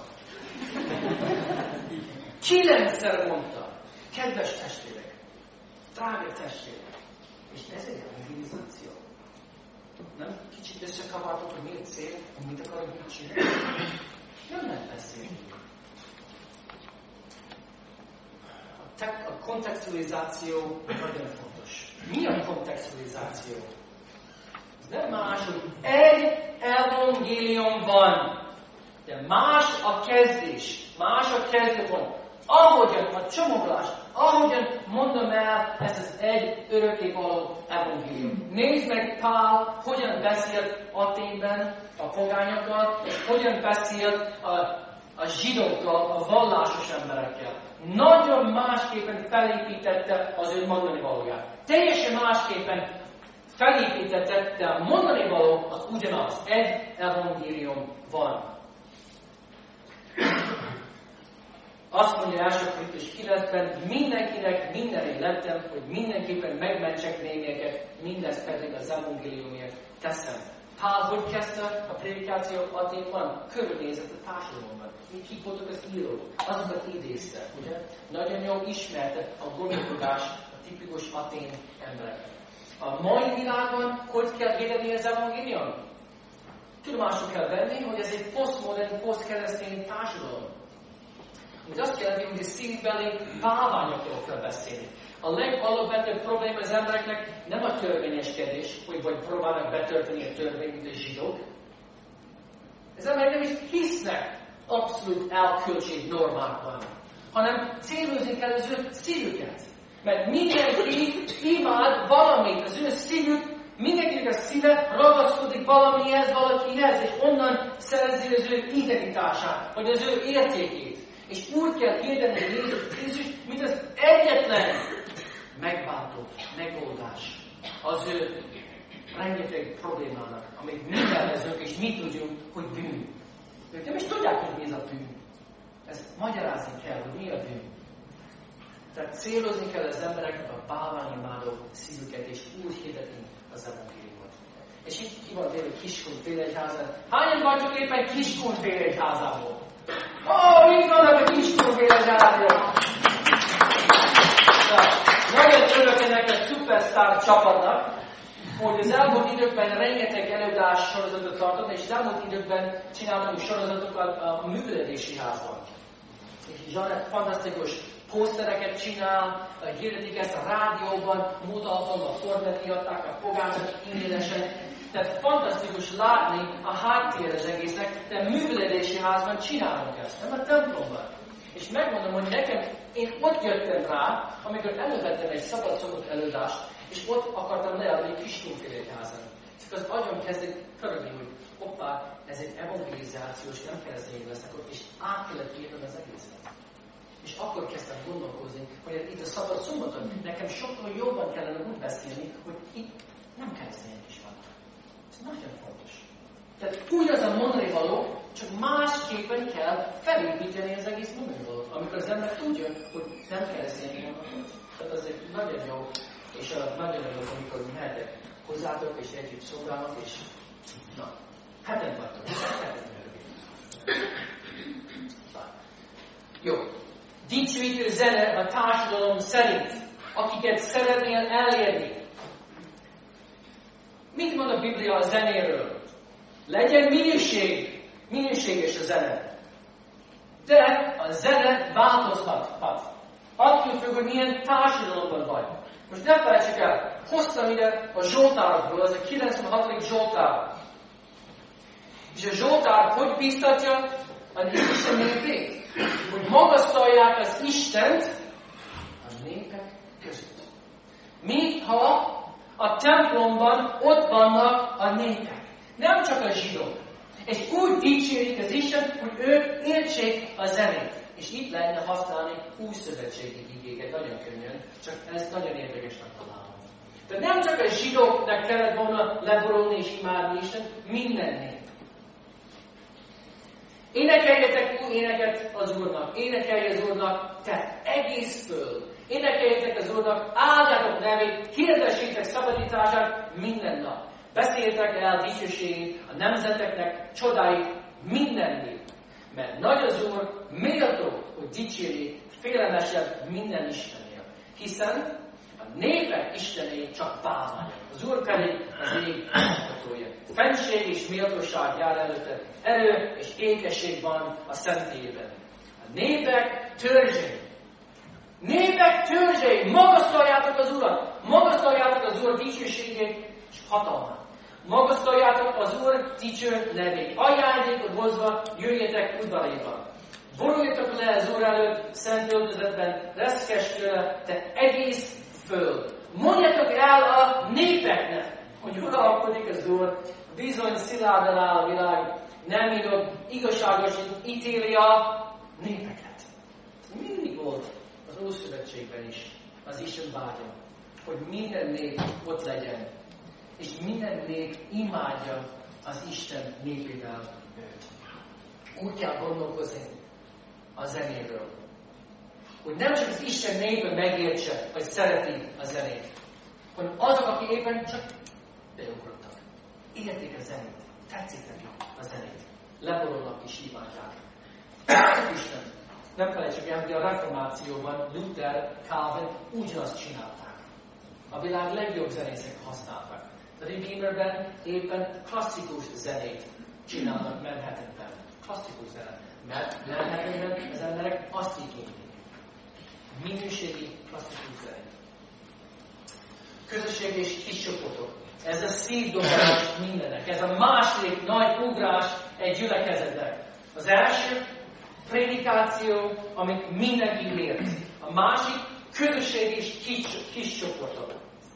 Kilencszer mondta, kedves testvérek, drága testvérek, és ez egy evangelizáció. Nem kicsit összekavartok, hogy mi a cél, hogy mit akarok mit csinálni? Nem lehet beszélni. A kontextualizáció nagyon fontos. Mi a kontextualizáció? Ez nem más, hogy egy evangélium van, de más a kezdés, más a kezdőpont. Ahogyan a csomagolás, ahogyan mondom el, ez az egy örökkévaló evangélium. Nézd meg Pál, hogyan beszélt Athénben a pogányokkal, és hogyan beszélt a, a zsidókkal, a vallásos emberekkel. Nagyon másképpen felépítette az ő mondani valóját. Teljesen másképpen felépítettek, de a mondani való az ugyanaz. Egy evangélium van. Azt mondja első Korintus kilencben, mindenkinek mindenért lettem, hogy mindenképpen megmentsek némelyeket, mindezt pedig az evangéliumért teszem. Pál hogy kezdte a prédikáció Aténban? Körülnézett a társadalomban. Kik voltak az írók? Azokat idézte, ugye? Nagyon jól ismerte a gondolkodás a tipikus atén emberek. A mai világban hogy kell védeni az evangélium? Tudomásul kell venni, hogy ez egy posztmodern, posztkeresztény társadalom. Ez azt jelenti, hogy a szívbeli bálványokról kell beszélni. A legalapvetőbb probléma az embereknek nem a törvényeskedés, hogy vagy próbálnak betölteni a törvényt, mint a zsidók. Az emberek nem is hisznek abszolút elköltség normákban, hanem célozni kell az ő szívüket. Mert mindenki imád valamit, az ő szívük, mindenkinek a szíve ragaszkodik valamihez, valakihez, és onnan szerzi az ő identitását, vagy az ő értékét. És úgy kell hirdeni Jézus, mint az egyetlen megváltó, megoldás az ő rengeteg problémának, amit mi nevezünk, és mi tudjuk, hogy bűn. Ők nem is tudják, hogy mi ez a bűn. Ezt magyarázni kell, hogy mi a bűn. Tehát célozni kell az embereknek a bálványimádó szívüket, és úgy hirdetni az evangéliumot. És itt ki van véle Kiskunféle egyházán. Hányan vagytok éppen Kiskunféle egyházából? Ó, oh, itt vannak a Kiskunféle egyházában! Nagyon örülök ennek a szupersztár csapatnak, hogy az elmúlt időkben rengeteg előadás sorozatot tartott, és az elmúlt időkben csináltunk sorozatokat a művelési házban. És Zsanett fantasztikus posztereket csinál, hirdetik ezt a rádióban, mutatom, a Fordnet adták, a fogások, e-mailesen. Tehát fantasztikus látni a háttér az egésznek, de művelési házban csinálunk ezt, nem a templomban. És megmondom, hogy nekem, én ott jöttem rá, amikor elővettem egy szabadszokott előadást, és ott akartam leadni egy Kiskunféle egyházan. Csak az agyam kezdett pörögni, hogy hoppá, ez egy evangelizációs, nem keresztény leszek ott, és át kellett írnom az egészet. És akkor kezdtem gondolkozni, hogy itt a szabad szombaton nekem sokkal jobban kellene úgy beszélni, hogy itt nem keresztények is vannak. Ez nagyon fontos. Tehát ugyanaz a mondani való, csak másképpen kell felépíteni az egész mondani valót, amikor az ember tudja, hogy nem keresztények vannak ott. Tehát az egy nagyon jó, és a nagyon jó, amikor mehetek hozzátok, és együtt szolgálnak, és na, heten vagytok, heten jó. Dicsőítő zene a társadalom szerint, akiket szeretnél elérni. Mit mond a Biblia a zenéről? Legyen minőség, minőséges a zene. De a zene változhat. Attól függ, hogy milyen társadalomban vagy. Most ne felejtsük el, hoztam ide a Zsoltárokból, az a kilencvenhatodik Zsoltár. És a Zsoltár hogy biztatja a Isten népét? Hogy magasztalják az Istent a népek között. Mintha a templomban ott vannak a népek. Nem csak a zsidók. És úgy dicsérik az Isten, hogy ők értsék a zenét. És itt lehetne használni új szövetségi igéket, nagyon könnyen, csak ez nagyon érdekesnek találom. Tehát nem csak a zsidóknak kellett volna leborulni és imádni Isten, minden nép. Énekeljetek új éneket az Úrnak, énekelj az Úrnak, te egész föld. Énekeljetek az Úrnak, áldjátok nevét, hirdessétek szabadítását minden nap. Beszéljetek el dicsőségét a nemzeteknek, csodáit minden nép. Mert nagy az Úr, méltó, hogy dicsérjék, félemesebb minden Istennél. Hiszen a népek Istenei csak bálványok, az Úr pedig az ég alkotója. Fennség és méltóság jár előtte, erő és ékesség van a szentélyében. A népek törzsei. Népek törzsei, magasztaljátok az Urat, magasztaljátok az Úr dicsőségét és hatalmát. Magasztaljátok az Úr dicső nevét. Ajándékot hozva jöjjetek udvaraiba. Boruljatok le az Úr előtt szent öltözetben, reszkes tőle, te egész föld. Mondjatok el a népeknek, hogy uralkodik az Úr, bizony szilárdan áll a világ, nem írok, igazságosan ítéli a népeket. Mindig volt az Ószövetségben is az Isten vágya, hogy minden nép ott legyen. és minden nép imádja az Isten népével őt. Úgy kell gondolkozni a zenéről, hogy nem csak az Isten népe megértse, vagy szereti a zenét, hanem azok, akik éppen csak beugrottak. Értik a zenét, tetszik nekik a zenét. Leborolnak és imádják. Isten. Nem felejtsük el, hogy a reformációban Luther, Calvin ugyanazt csinálták. A világ legjobb zenészek használtak. A Redeemerben éppen klasszikus zenét csinálnak Manhattanben. Klasszikus zenét. Mert Manhattanben az emberek azt igénylik. Minőségi klasszikus zenét. Közösség és kis csoportok. Ez a szívdobálás mindenek. Ez a második nagy ugrás egy gyülekezetnek. Az első prédikáció, amit mindenki ért. A másik közösség és kis, kis csoportok.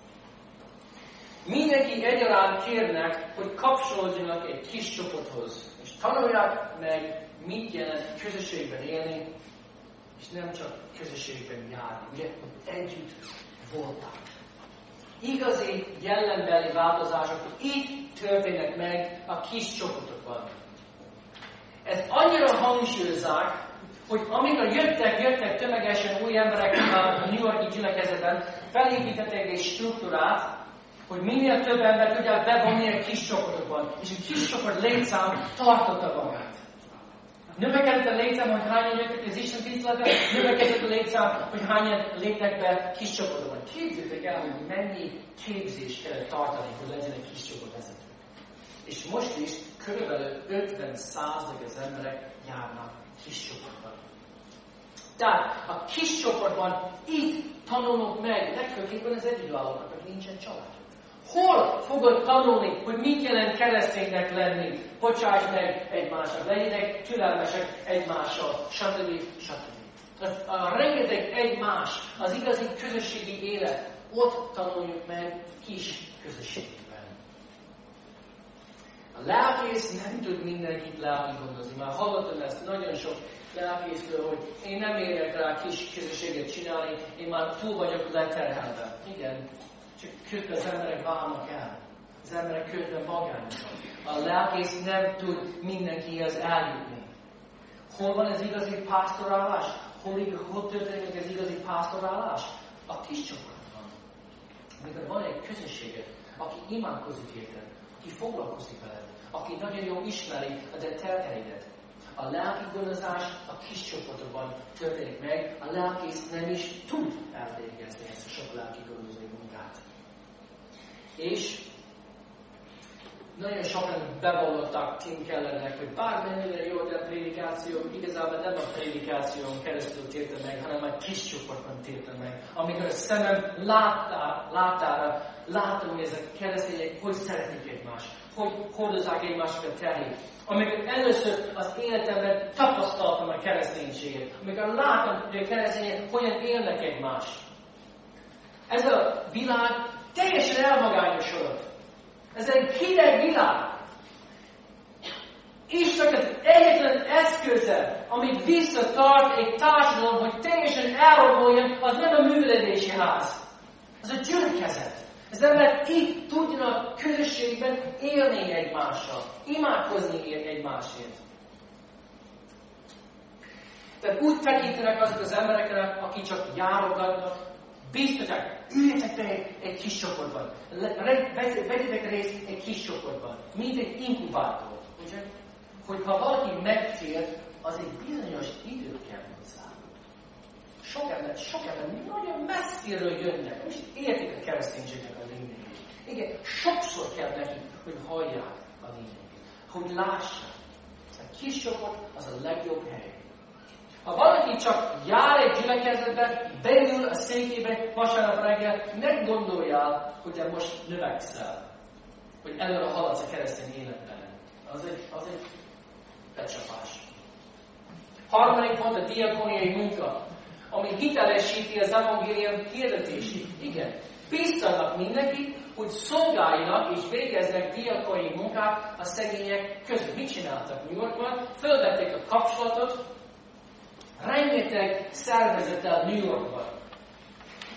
Mindenki egyaránt kérnek, hogy kapcsolódjanak egy kis csoporthoz. És tanulják meg, mit jelent közösségben élni, és nem csak közösségben járni. Ugye, hogy együtt voltak. Igazi jelenbeli változások itt történnek meg a kis csoportokban. Ezt annyira hangsúlyozzák, hogy amikor jöttek, jöttek tömegesen új emberek a New York-i gyülekezetben, felépítettek egy struktúrát, hogy minél több ember tudják bevonni a kis csoportokban. És a kis csoport létszám tartotta magát. Növekedett a létszám, hogy hányan jöttek az Isten tiszteletre, növekedett a létszám, hogy hányan lépnek be kis csoportokban. Képzeljétek el, hogy mennyi képzést kellett tartani, hogy legyen egy kis csoportvezető. És most is körülbelül ötven százalék az emberek járnak kis csoportban. Tehát a kis csoportban itt tanulunk meg, legfőképpen az egyedülállóknak, hogy nincsen család. Hol fogod tanulni, hogy mit jelent kereszténynek lenni? Bocsáss meg egymásnak, legyenek türelmesek egymással, stb. stb. A, a rengeteg egymás, az igazi közösségi élet, ott tanuljuk meg kis közösségben. A lelkész nem tud mindenkit lelki gondozni. Már hallottam ezt nagyon sok lelkészről, hogy én nem érek rá kis közösséget csinálni, én már túl vagyok leterhelve. Igen. Csak közben az emberek válnak el. Az emberek közben magányosak. A lelkész nem tud mindenkihez eljutni. Hol van az igazi pásztorálás? Hol, hol történik az igazi pásztorálás? A kis csoportban. Amikor van egy közösséget, aki imádkozik érted, aki foglalkozik veled, aki nagyon jól ismeri a te terheidet. A lelki gondozás a kis csoportokban történik meg, a lelkész nem is tud elvégezni ezt a sok lelki gondozói munkát. És nagyon sokan bevallottak Tim Kellernek, hogy bármennyire jó a prédikáció, igazából nem a prédikáción keresztül térte meg, hanem a kis csoportban térte meg. Amikor a szemem láttá, láttára, látom, hogy ezek keresztények hogy szeretik egymást, hogy hordozzák egymásnak a terhét. Amikor először az életemben tapasztaltam a kereszténységet, amikor látom, hogy a keresztények hogyan élnek egymást. Ez a világ teljesen elmagányosodott. Ez egy hideg világ. Istennek az egyetlen eszköze, amit visszatart egy társadalom, hogy teljesen elromoljon, az nem a művelési ház. Az a gyülekezet. Az emberek itt tudjanak közösségben élni egymással, imádkozni egymásért. Tehát úgy tekintenek azok az embereknek, akik csak járogatnak, biztosak, üljetek be egy, egy kis csoportban, vegyetek részt egy kis csoportban, mint egy inkubátor. Ugye? Hogy ha valaki megtér, az egy bizonyos idő kell hozzá. Sok ember, sok ember nagyon messziről jönnek, és értik a kereszténységnek a lényegét. Igen, sokszor kell nekik, hogy hallják a lényegét, hogy lássák. A kis csoport az a legjobb hely. Ha valaki csak jár egy gyülekezetbe, beül a székébe vasárnap reggel, ne gondoljál, hogy te most növekszel, hogy előre haladsz a keresztény életben. Az egy, az egy becsapás. Harmadik pont a diakóniai munka, ami hitelesíti az evangélium hirdetését. Igen, bíztanak mindenkit, hogy szolgáljanak és végeznek diakóniai munkát a szegények között. Mit csináltak New Yorkban? Fölvették a kapcsolatot rengeteg szervezettel New Yorkban.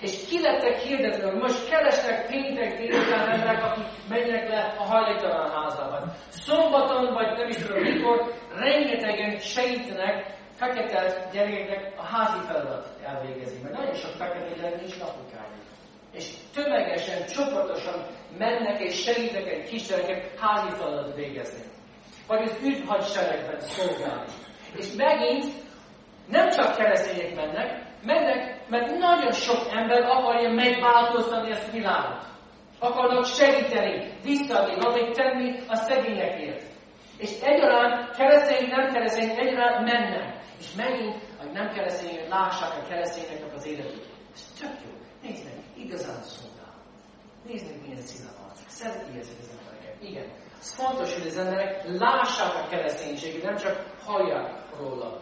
És ki lettek hirdetve, hogy most keresnek péntek délután emberek, akik menjenek le a hajléktalan házában. Szombaton, vagy nem is tudom mikor, rengetegen segítenek fekete gyerekeknek a házi feladat elvégezni. Mert nagyon sok fekete gyerek nincs napukája. És tömegesen, csoportosan mennek és segítenek egy kisgyerekek házi feladatot végezni. Vagy az üdvhadseregben szolgálni. És megint nem csak keresztények mennek, mennek, mert nagyon sok ember akarja megváltoztatni ezt a világot. Akarnak segíteni, visszadni, valamit tenni a szegényekért. És egyaránt keresztények, nem keresztények egyaránt mennek. És megint a nem keresztények lássák a keresztényeknek az életét. Ez tök jó. Nézd meg, igazán szolgál. Nézd meg, milyen színe van. Szereti ezek az embereket. Igen. Ez fontos, hogy az emberek lássák a kereszténységet, nem csak hallják róla.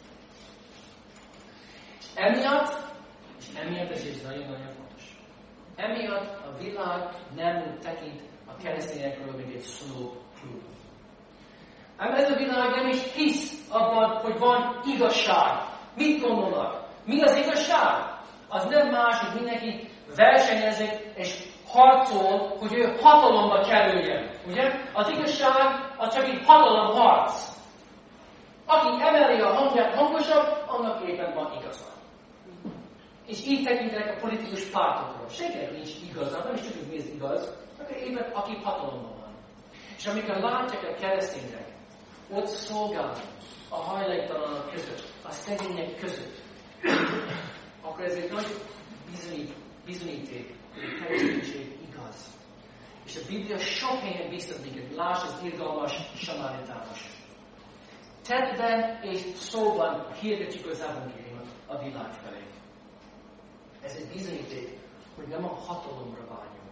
Emiatt, és emiatt ez is nagyon-nagyon fontos, emiatt a világ nem tekint a keresztényekről, mint egy szóló klub. Ám ez a világ nem is hisz abban, hogy van igazság. Mit gondolnak? Mi az igazság? Az nem más, hogy mindenki versenyezik és harcol, hogy ő hatalomba kerüljen. Ugye? Az igazság az csak egy hatalomharc. Aki emeli a hangját hangosabb, annak éppen van igaza. És így tekintenek a politikus pártokról. Senkinek nincs igaza, nem is tudjuk, mi az igaz, akkor éppen aki hatalomban van. És amikor látják a keresztények, ott szolgálnak a hajléktalanok között, a szegények között, akkor ez egy nagy bizonyít, bizonyíték, hogy a kereszténység igaz. És a Biblia sok helyen biztat minket, láss az irgalmas samaritános. Tettben és szóban hirdetjük az evangéliumot a világ felé. Ez egy bizonyíték, hogy nem a hatalomra vágyunk.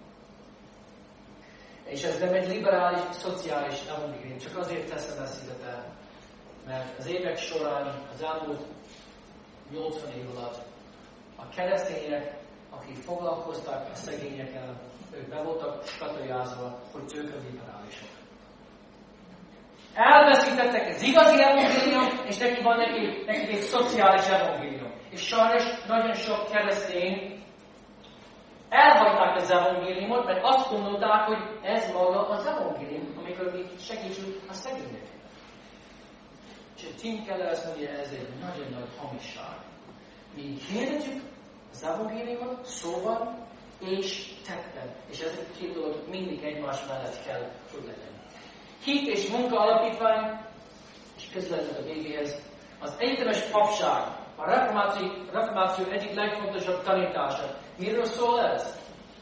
És ez nem egy liberális, szociális evangélium, csak azért teszem ezt ide be, mert az évek során, az elmúlt nyolcvan év alatt a keresztények, akik foglalkoztak a szegényekkel, ők be voltak skatojázva, hogy ők a liberálisok. Elveszítettek az igazi evangélium, és neki van neki, neki egy szociális evangélium. És sajnos nagyon sok keresztény elhagyták az evangéliumot, mert azt gondolták, hogy ez maga az evangélium, amikor mi segítjük a szegényeket. És a Tim Keller azt mondja, ez egy nagyon nagy hamisság. Mi hirdetjük az evangéliumot szóban és tetten. És ez a két dolog mindig egymás mellett kell, hogy legyen. Hit és munka alapítvány, és közvetlenül a végéhez, az egyetemes papság, a reformáció, reformáció egyik legfontosabb tanítása. Miről szól ez?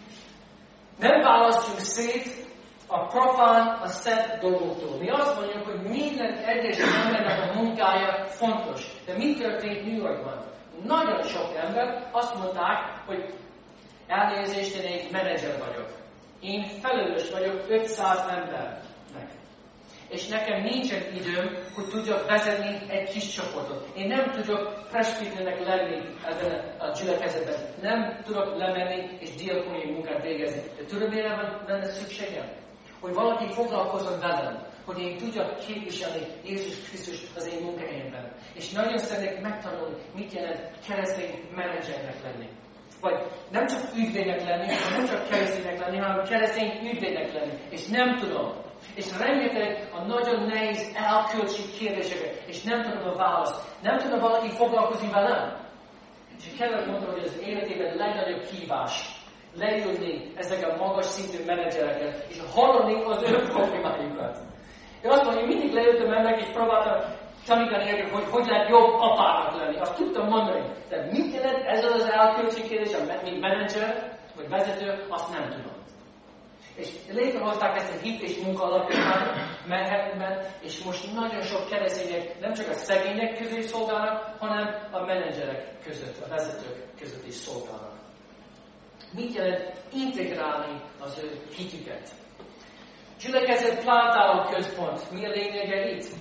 Nem választjuk szét a profán, a szent dolgoktól. Mi azt mondjuk, hogy minden egyes embernek a munkája fontos. De mi történt New Yorkban? Nagyon sok ember azt mondták, hogy elnézést, én egy menedzser vagyok. Én felelős vagyok ötszáz embernek. És nekem nincsen időm, hogy tudjak vezetni egy kis csoportot. Én nem tudok presbiternek lenni ebben a gyülekezetben. Nem tudok lemenni és diakóniai munkát végezni. De tudom, mire van benne szükségem? Hogy valaki foglalkozzon velem. Hogy én tudjak képviselni Jézus Krisztus az én munkahelyemben. És nagyon szeretnék megtanulni, mit jelent keresztény menedzsernek lenni. Vagy nem csak ügyvédnek lenni, nem csak kereszténynek lenni, hanem keresztény ügyvédnek lenni. És nem tudom. És rengeteg a nagyon nehéz elkölcsi kérdéseket, és nem tudom a választ. Nem tudom valaki foglalkozni velem. És Keller mondta, hogy az életében legnagyobb kívás leülni ezek a magas szintű menedzsereket, és hallani az ő problémájukat. Én azt mondom, hogy mindig leültem emberek, és próbáltam tanítani őket, hogy hogy lehet jobb apának lenni. Azt tudtam mondani. De mit jelent ezzel az elkölcsi kérdés, mint menedzser, vagy vezető, azt nem tudom. És létrehozták ezt a hit és munka alapján Manhattanben, és most nagyon sok keresztények nem csak a szegények között szolgálnak, hanem a menedzserek között, a vezetők között is szolgálnak. Mit jelent integrálni az ő hitüket? Gyülekezet plantáló központ. Mi a lényege itt?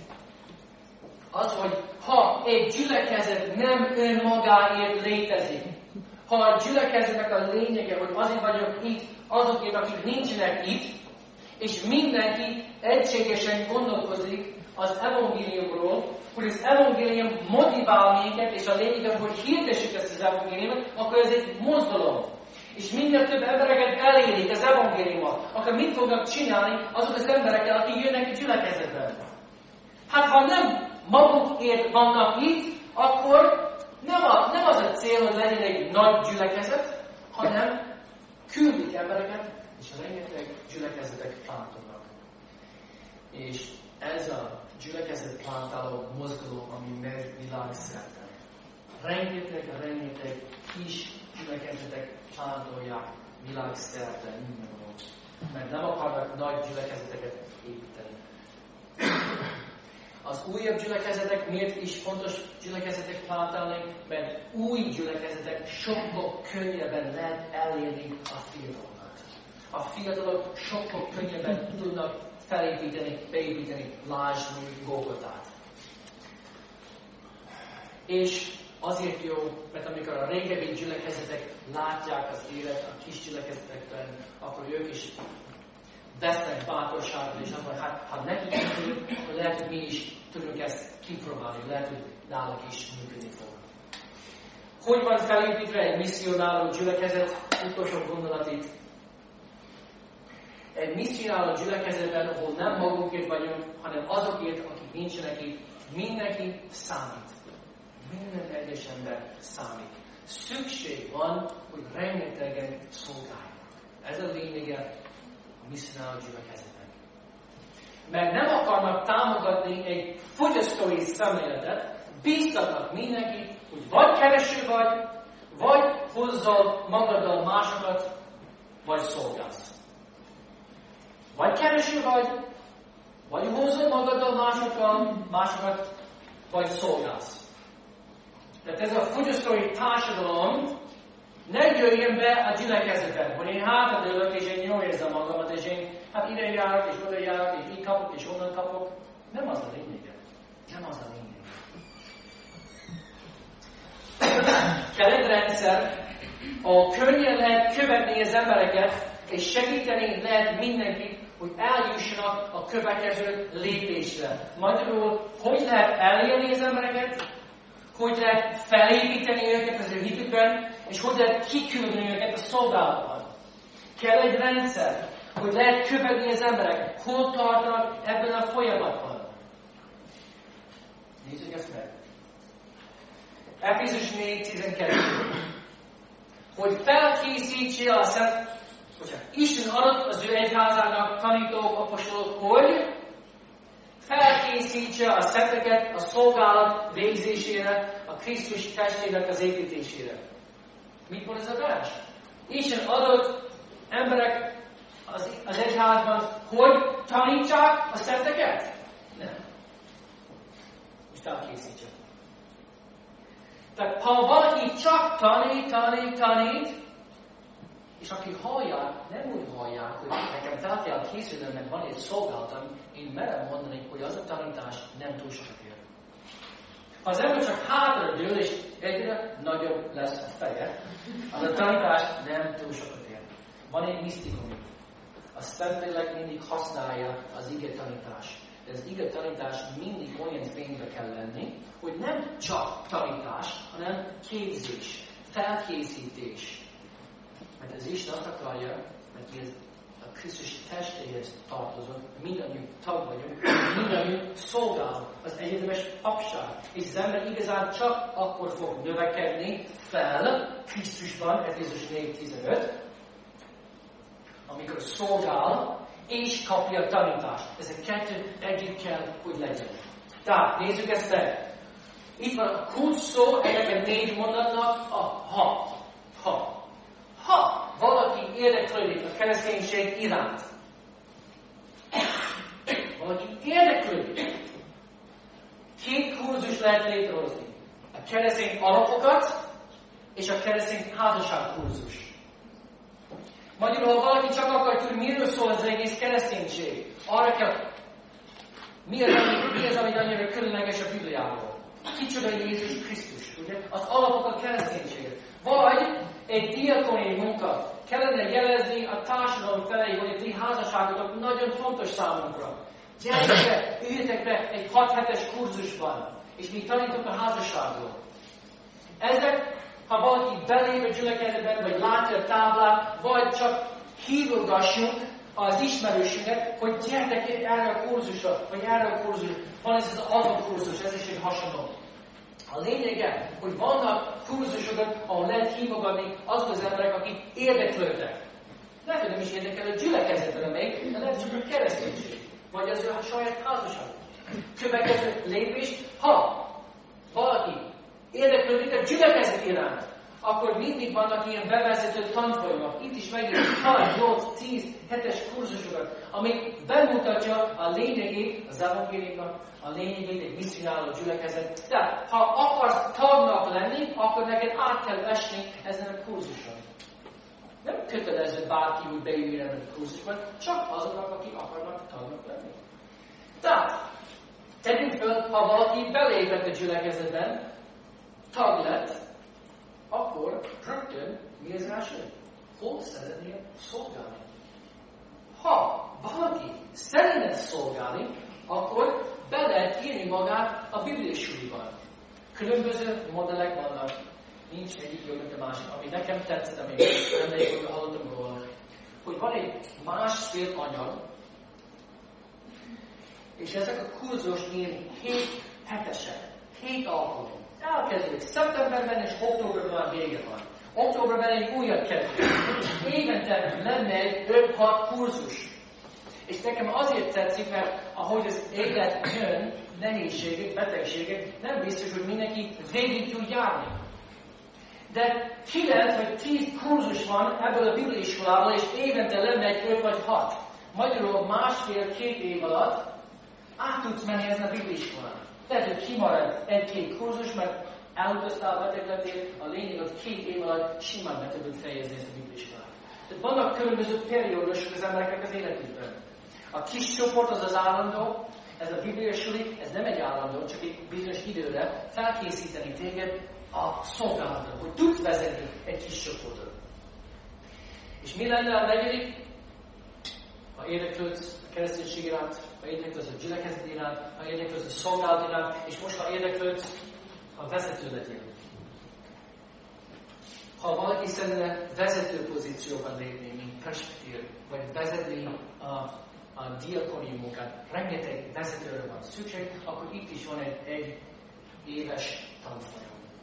Az, hogy ha egy gyülekezet nem önmagáért létezik, ha a gyülekezetnek a lényege, hogy azért vagyok itt, azokért, akik nincsenek itt, és mindenki egységesen gondolkozik az evangéliumról, hogy az evangélium motivál minket, és a lényeg, hogy hirdessük ezt az evangéliumot, akkor ez egy mozdulom. És minél több embereket elérik az evangéliumot, akkor mit fognak csinálni azok az emberekkel, akik jönnek a gyülekezetben? Hát ha nem magukért vannak itt, akkor nem, a, nem az a cél, hogy legyen egy nagy gyülekezet, hanem küldik embereket, és rengeteg gyülekezetek plántanak. És ez a gyülekezet plántáló mozgalom, ami megy világszerte. Rengeteg, rengeteg kis gyülekezetek plántolják világszerte mindenhol. Mert nem akarnak nagy gyülekezeteket építeni. Az újabb gyülekezetek miért is fontos gyülekezetek plántálni? Mert új gyülekezetek sokkal könnyebben lehet elérni a fiatalokat. A fiatalok sokkal könnyebben tudnak felépíteni, beépíteni, lásd Golgotát. És azért jó, mert amikor a régebbi gyülekezetek látják az élet a kis gyülekezetekben, akkor ők is vesznek bátorságot, és akkor hát, ha nekik tudjuk, akkor lehet, hogy mi is tudunk ezt kipróbálni, lehet, hogy náluk is működni fog. Hogy van felépítve egy misszionáló gyülekezet? Utolsó gondolatit. Egy misszionáló gyülekezetben, ahol nem magunkért vagyunk, hanem azokért, akik nincsenek itt, mindenki számít. Minden egyes ember számít. Szükség van, hogy rengetegen szolgáljanak. Ez a lényege a misszionáló gyülekezetnek. Mert nem akarnak támogatni egy fogyasztói szemléletet, bíztatnak mindenkit, hogy vagy kereső vagy, vagy hozzal magaddal másokat, vagy szolgálsz. Vagy kereső vagy, vagy hozzal magaddal másokkal, másokat, vagy szolgálsz. Tehát ez a fogyasztói társadalom ne jöjjön be a gyülekezetben, hogy én hátradőlök, és én jól érzem magamat, és én hát ide járok, és oda járok, és így kapok, és onnan kapok. Nem az a lényege. Nem az a lényege. Kell egy rendszer, ahol könnyen lehet követni az embereket, és segíteni lehet mindenkit, hogy eljussanak a következő lépésre. Magyarul, hogy lehet elérni az embereket, hogy lehet felépíteni őket az ő hitükben, és hogy lehet kiküldni őket a szolgálatban. Kell egy rendszer, hogy lehet követni az emberek, hol tartanak ebben a folyamatban. Nézzük ezt meg. Efézus négy tizenkettő. Hogy felkészítse a szent, bocsánat, Isten adott az ő egyházának tanítók, apostolok, hogy felkészítse a szenteket a szolgálat végzésére, a Krisztus testének az építésére. Mit mond ez a vers? Isten adott emberek az, az egyházban, hogy tanítsák a szenteket? Nem. És felkészítse. Tehát ha valaki csak tanít, tanít, tanít, és akik hallják, nem úgy hallják, hogy nekem fel kell készülnöm, mert van egy szolgálatom, én merem mondani, hogy az a tanítás nem túl sokat ér. Ha az ember csak hátra dől, és egyre nagyobb lesz a feje, az a tanítás nem túl sokat ér. Van egy misztikum. A Szentlélek mindig használja az ige tanítást. De az ige tanítás mindig olyan fénybe kell lenni, hogy nem csak tanítás, hanem képzés, felkészítés. Mert az Isten azt akarja, mert ez a Krisztus testéhez tartozunk, mindannyiunk tag vagyunk, mindannyiunk szolgál az egyetemes papság. És az ember igazán csak akkor fog növekedni fel Krisztusban, Efézus négy tizenöt, amikor szolgál, és kapja a tanítást. Ez a kettő együtt kell, hogy legyen. Tehát, nézzük ezt meg. Itt van a kulcs szó, ennek a négy mondatnak a ha. Ha. Ha valaki érdeklődik a kereszténység iránt, valaki érdeklődik, két kurzus lehet létrehozni. A keresztény alapokat és a keresztény házasság kurzus. Magyarul, ha valaki csak akar tudni, miről szól az egész kereszténység, arra kell, mi az, ami, mi az, ami annyira különleges a Bibliából. Kicsoda Jézus Krisztus, ugye? Az alapok a kereszténységet. Vagy egy diakóniai munka kellene jelezni a társadalom felé, hogy a ti házasságotok nagyon fontos számunkra. Gyertek be, üljetek be egy hat hetes kurzusban, és mi tanítunk a házasságról. Ezek, ha valaki belép a gyülekezetben, vagy látja a táblát, vagy csak hívogassunk az ismerősünket, hogy gyertek erre a kurzusra, vagy erre a kurzusra. Van ez az azon kurzus, ez is egy hasonló. A lényege, hogy vannak kurzusok, ahol lehet hívogatni azok az emberek, akik érdeklődnek. Lehet, hogy nem is érdekel a gyülekezetben még, de lehet csak a kereszténység. Vagy az ő a saját házasság. Következő lépés, ha valaki érdeklődik a gyülekezet iránt, akkor mindig vannak ilyen bevezető tanfolyamok. Itt is megint hat, nyolc, tíz, hetes kurzusokat, amik bemutatja a lényegét az evangéliumnak, a lényegét egy misszionáló gyülekezet. Tehát, ha akarsz tagnak lenni, akkor neked át kell esni ezen a kurzuson. Nem kötelező bárki úgy beülni a kurzusban, csak azoknak, akik akarnak tagnak lenni. Tehát, tegyünk föl, ha valaki belépett a gyülekezetben, tag lett, akkor rögtön mi az első? Hol szeretnél szolgálni? Ha valaki szeretne szolgálni, akkor be lehet írni magát a bibliai suliban. Különböző modellek vannak. Nincs egyik jobb, mint a másik. Ami nekem tetszett, amit emlékszem, hogy hallottam róla, hogy van egy másfél anyag, és ezek a kurzus ilyen hét hetesek, hét alkalom. Elkezdődik szeptemberben, és októberben már vége van. Októberben egy újat kezdődik. Évente lenne egy öt-hat kurzus. És nekem azért tetszik, mert ahogy az élet jön, nehézségek, betegségek, nem biztos, hogy mindenki végig tud járni. De kilenc vagy tíz kurzus van ebből a bibliai iskolával, és évente lenne egy öt vagy hat. Magyarul másfél-két év alatt át tudsz menni ezen a bibliai iskolán. Lehet, hogy kimarad egy-két kurzus, mert elutaztál, beteg lettél, a lényeg, hogy két év alatt simán be tudod fejezni ezt a bibliai iskolát. Tehát vannak különböző periódusok az embereknek az életükben. A kis csoport az az állandó, ez a bibliai suli, ez nem egy állandó, csak egy bizonyos időre felkészíteni téged a szolgálatra, hogy tudsz vezetni egy kis csoportot. És mi lenne a negyedik? Ha érdeklődsz a kereszténység iránt, ha érdeklődsz a gyülekezet iránt, ha érdeklődsz a szolgálat iránt, és most ha érdeklődsz, ha vezető legyél. Ha valaki szeretne vezető pozícióban lépni, mint presbytér, vagy vezetni a, a diakóniumokát, rengeteg vezetőre van szükség, akkor itt is van egy, egy éves tanfolyam.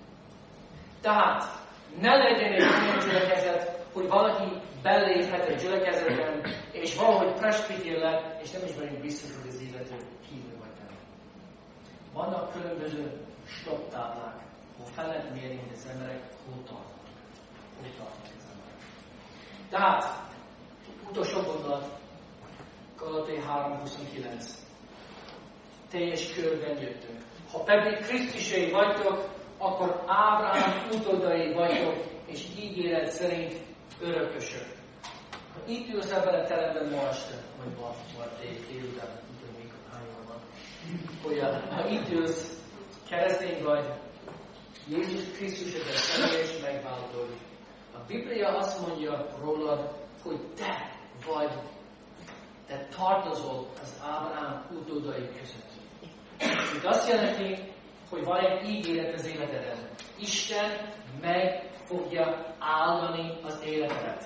Tehát ne legyen egy olyan gyülekezet, hogy valaki beléphet egy gyülekezetben, és valahogy presbytér lett, és nem is vagyunk biztos, hogy az illető hívő vagy nem. Vannak különböző stopptáblák, ahol fel lehet mérni, hogy az emberek hol tartanak. Hol tartanak az emberek. Tehát, utolsó gondolat, Galatai három huszonkilenc. Teljes körben jöttünk. Ha pedig Krisztusé vagytok, akkor Ábrahám utódai vagytok, és ígéret szerint örökösök. Ha itt ülsz ebben a teremben ma este, vagy ma, ma délután, nem tudom mikor, hányan van, hogy ha itt ülsz, keresztény vagy, Jézus Krisztus egy személyes megváltó. A Biblia azt mondja rólad, hogy te vagy, te tartozol az Ábrahám utódai között. Ez azt jelenti, hogy van egy ígéret az életeden. Isten meg fogja áldani az életedet.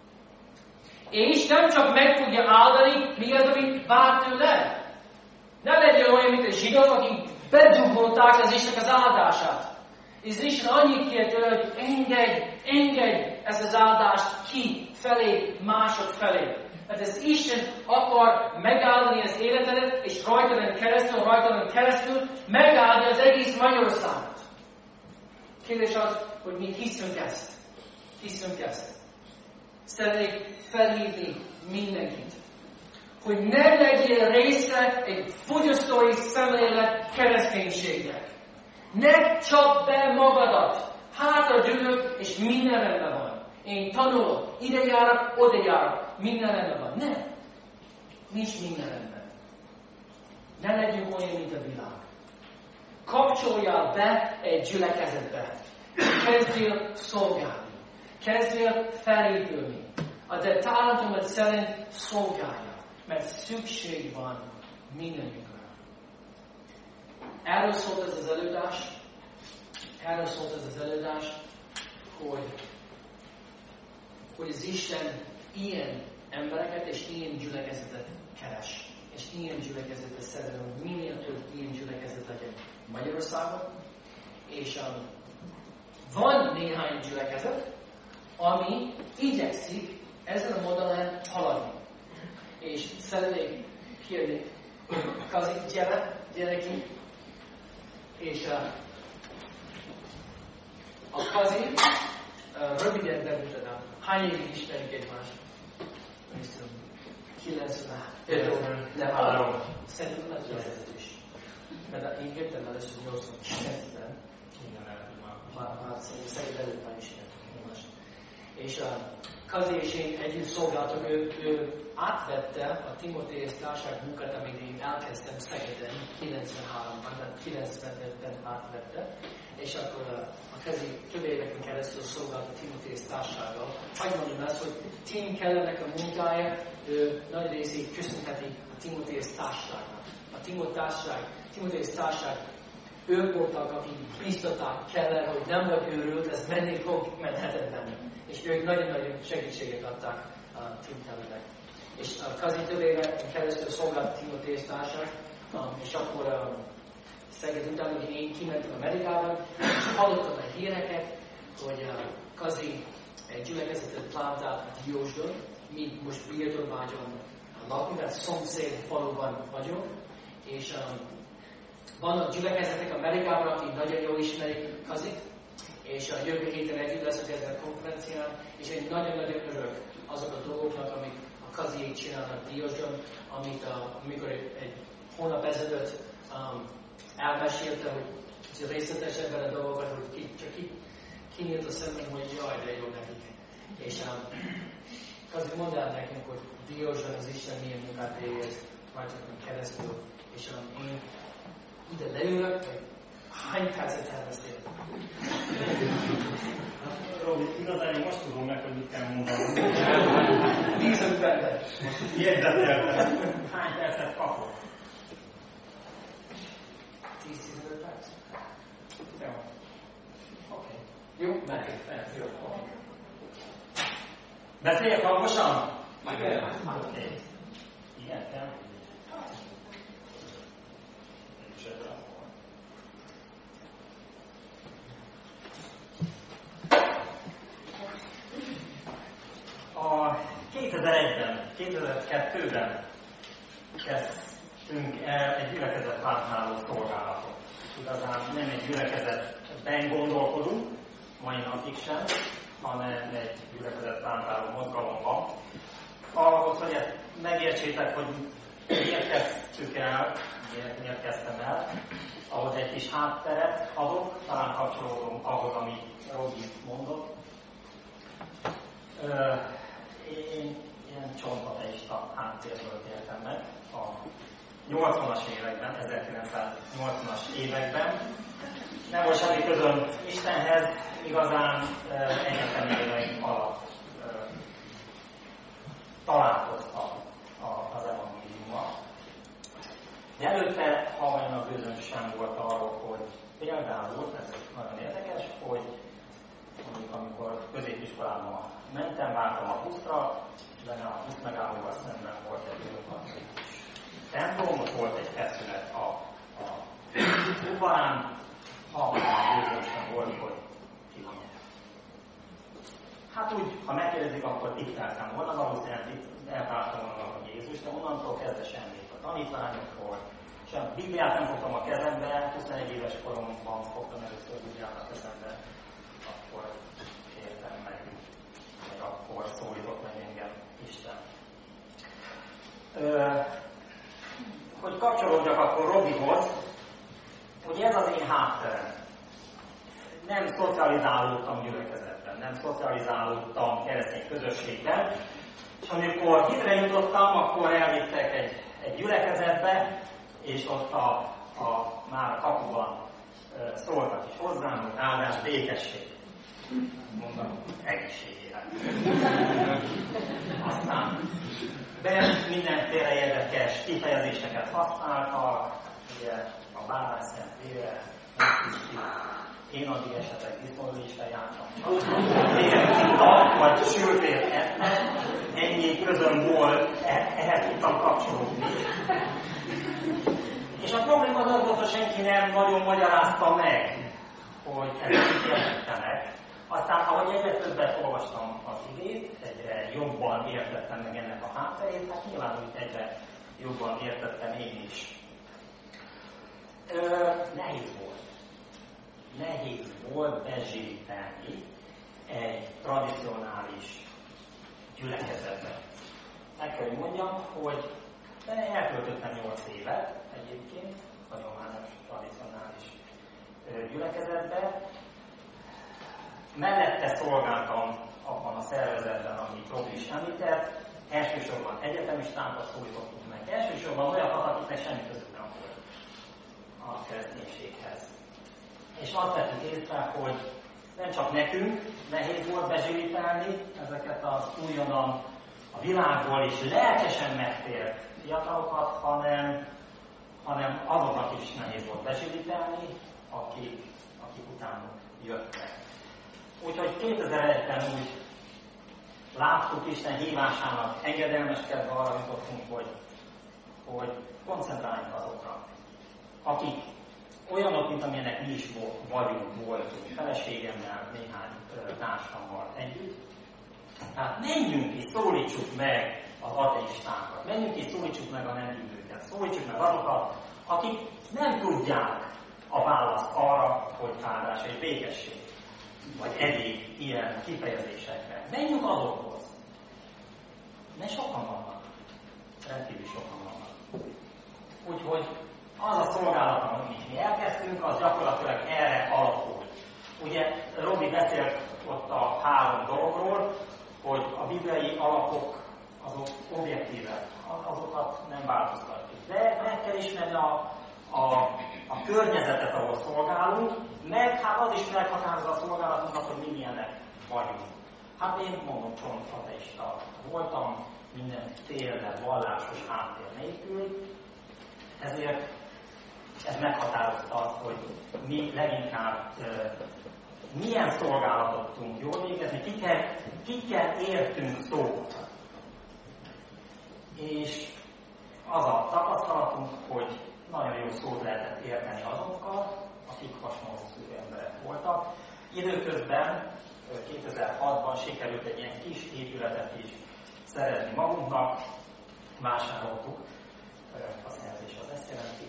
És nem csak meg fogja áldani, mi az, amit vár tőle. Ne legyen olyan, mint a zsidók, akik bedugolták az Istennek az áldását. És Isten annyit kért tőle, hogy engedj, engedj ezt az áldást ki felé, mások felé. Mert ez Isten akar megáldani az életedet, és rajtad keresztül, rajtad keresztül megáldni az egész Magyarországot. Kérdés az, hogy mi hiszünk ezt. Hiszünk ezt. Szeretnék felhívni mindenkit, hogy ne legyél része egy fogyasztói szemlélet kereszténységnek. Ne csapd be magadat. Hátra dőlök, és minden rendben van. Én tanulok, ide járok, oda járok, minden rendben van. Nem. Nincs minden rendben. Ne legyünk olyan, mint a világ. Kapcsoljál be egy gyülekezetbe. Kezdjél szolgálni. Kezdjél felépülni. A te talentomat szerint szolgálja. Mert szükség van mindannyiunkra. Erről szólt ez az előadás, erről szólt ez az előadás, hogy, hogy az Isten ilyen embereket és ilyen gyülekezetet keres. És ilyen gyülekezetet szeretne, hogy minél több ilyen gyülekezet legyen Magyarországon. És um, van néhány gyülekezet, ami igyekszik ezen a modellen haladni. És szeretnék kérni, Kazi, gyere, gyere ki. És uh, a Kazi, uh, röviden bemutatom, hány évig ismerjük egymást? kilencvenöt nem három. Szerintem nem kilencvenöt is. Mert én jöttem először nyolcvankilencben. Már, már szerintem előtt már ismertük egymást. És a Kazi és én együtt szolgáltuk, ő, ő átvette a Timóteus társaság munkát, amit én elkezdtem Szegeden kilencvenháromban, tehát kilencvenötben átvette. És akkor a, a Kazi több éveken keresztül szolgált a Timóteus társasággal. Hagy mondjam ezt, hogy Tim Kellernek a munkája, ő nagy részét köszönheti a Timóteus társaságnak. A Timóteus társaság, ők voltak, akik biztatták Keller, hogy nem vagy őrült, ez menni fog, menhetetlen. És ők nagyon-nagyon segítséget adták a Tim Kellernek. És a Kazi több éven keresztül szolgált a Timóteus társaság, és akkor Szeged után, hogy én kimentem Amerikában, és hallottam a híreket, hogy a Kazi egy gyülekezetet plántált Diósdon, mi most Birtobágyon lakunk, tehát szomszéd faluban vagyunk, és um, vannak gyülekezetek Amerikában, akik nagyon jól ismerik Kazit, és a jövő héten együtt leszünk ezen a konferencián, és én nagyon-nagyon örülök azok a dolgoknak, amik a Kaziék csinálnak Diósdon, amit a, amikor egy, egy hónap ezelőtt um, elmesélte, hogy részletesebben a dolgokat, hogy ki, csak ki, kinyílt a szemem, hogy jaj, de jó nekik. És um, azért mondd el nekünk, hogy Diósban az Isten milyen munkát végez rajtakon keresztül, és um, én ide leülök, vagy hány percet terveztél? Robi, igazán én most tudom meg, hogy mit kell mondanom. Bízunk benne. Jegyzeteltem. Hány percet kapok? tíz-tizenöt perc? Jó. Oké. Jó, mehet. Jó. Beszéljek hangosan? Igen. Oké. Igen, kell. A kétezer-egyben, kétezer-kettőben kezdtünk el egy gyülekezet plánáló szolgálatot. Igazán nem egy gyülekezetben gondolkodunk, mai napig sem, hanem egy gyülekezet plánáló mozgalomban. Ahhoz, hogy ezt megértsétek, hogy miért kezdtük el, miért, miért kezdtem el, ahhoz egy kis hátteret adok, talán kapcsolódom ahhoz, amit Robi mondott. Ö, én ilyen csontpateista háttérből éltem meg a nyolcvanas években, ezerkilencszáznyolcvanas években. Nem volt semmi közöm Istenhez, igazán egyetemi éveim alatt ö, találkoztam az evangéliummal. De előtte havajnak gőzöm sem volt arról, hogy például, ez nagyon érdekes, hogy mondjuk amikor középiskolában mentem, vártam a buszra, de a busz megállóval szemben volt egy önkonfliktus templom, ott volt egy feszület a, a udvarán, havajnak gőzöm sem volt, hogy ki van. Hát úgy, ha megkérdezik, akkor diktáltam volna, valószínűleg elvártam volna a Jézus, de onnantól kezdve semmit a tanítványokról, sem Bibliát nem fogtam a kezembe, huszonegy éves koromban fogtam először Bibliát a kezembe, akkor értem meg, meg akkor szólított meg engem Isten. Ö, hogy kapcsolódjak akkor Robihoz, hogy ez az én hátterem. Nem szocializálódtam gyülekezetben, nem szocializálódtam keresztény közösségben, és amikor hitre jutottam, akkor elvittek egy, egy gyülekezetbe, és ott a, a, már a kapuban e, szóltak is hozzám, hogy áldás békesség. Mondom, egészségére. Aztán Ben mindenféle érdekes kifejezéseket használtak, ugye a bálványszent vére, én addig esetleg diszkológiára jártam. Igen, ital, vagy sültért ettem, ennyi közöm volt, ehhez tudtam kapcsolódni. És a probléma az volt, hogy senki nem nagyon magyarázta meg, hogy ezek mit jelentenek. Aztán, ahogy egyre többet olvastam az igét, egyre jobban értettem meg ennek a hátterét, hát nyilván úgy egyre jobban értettem én is. Ö, nehéz volt. Nehéz volt bezsíríteni egy tradicionális gyülekezetben. Meg kell, hogy mondjam, hogy eltöltöttem nyolc évet egyébként, hagyományos, tradicionális gyülekezetben. Mellette szolgáltam abban a szervezetben, amit Robi is említett, elsősorban egyetemistákat szólítottunk meg, elsősorban olyakat, akiknek semmi közük nem volt a kereszténységhez. És azt vettük észre, hogy nem csak nekünk nehéz volt bezsírítani ezeket az újonnan a világból is lelkesen megtért fiatalokat, hanem, hanem azoknak is nehéz volt bezsírítani, akik, akik utánuk jöttek. Úgyhogy kétezer-egyben úgy láttuk, Isten hívásának engedelmeskedve arra jutottunk, hogy, hogy koncentráljunk azokra, akik olyanok, mint amilyenek mi is vagyunk, voltunk, feleségemmel, néhány társammal együtt. Tehát menjünk és szólítsuk meg az ateistákat, menjünk és szólítsuk meg a nem hívőket, szólítsuk meg azokat, akik nem tudják a választ arra, hogy áldás és békesség, vagy egyéb ilyen kifejezésekre. Menjünk azokhoz. De sokan vannak. Rendkívül sokan vannak. Úgyhogy az a szolgálat, amit mi elkezdtünk, az gyakorlatilag erre alapul. Ugye Robi beszélt ott a három dologról, hogy a bibliai alapok azok objektívek, azokat nem változtatjuk. De meg kell ismerni a, a, a környezetet, ahol szolgálunk, meg hát az is meghatározza a szolgálatunknak, hogy mi milyenek vagyunk. Hát én mondom, csont ateista voltam, mindenféle vallásos háttér nélkül, ezért ez meghatározta azt, hogy mi leginkább e, milyen szolgálatot tudunk jól végezni, kikkel, kikkel értünk szót. És az a tapasztalatunk, hogy nagyon jó szót lehetett érteni azokkal, akik hasonló szívű emberek voltak. Időközben, kétezer-hatban sikerült egy ilyen kis épületet is szerezni magunknak, vásároltuk, a szerzés az ezt jelenti,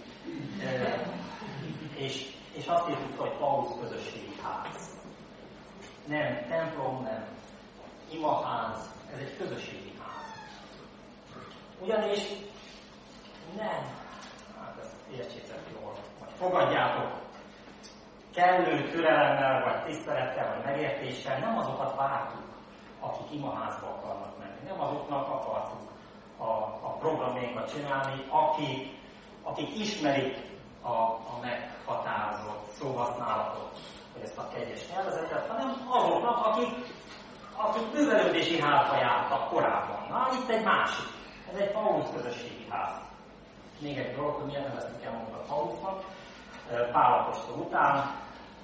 és, és azt írtuk, hogy Paulus közösségi ház. Nem templom, nem imaház, ez egy közösségi ház. Ugyanis nem, hát ezt értsétek jól, vagy fogadjátok, kellő türelemmel, vagy tisztelettel, vagy megértéssel, nem azokat vártuk, akik imaházba akarnak menni. Nem azoknak akartuk a, a programjainkat csinálni, akik, akik ismerik a, a meghatározott szóhasználatot, vagy ezt a kegyes nyelvezetet, hanem azoknak, akik, akik művelődési házba jártak korábban. Na, itt egy másik. Ez egy Paulus közösségi ház. Még egy dolog, hogy miért neveztük el magunkat Paulusnak. Pál apostol után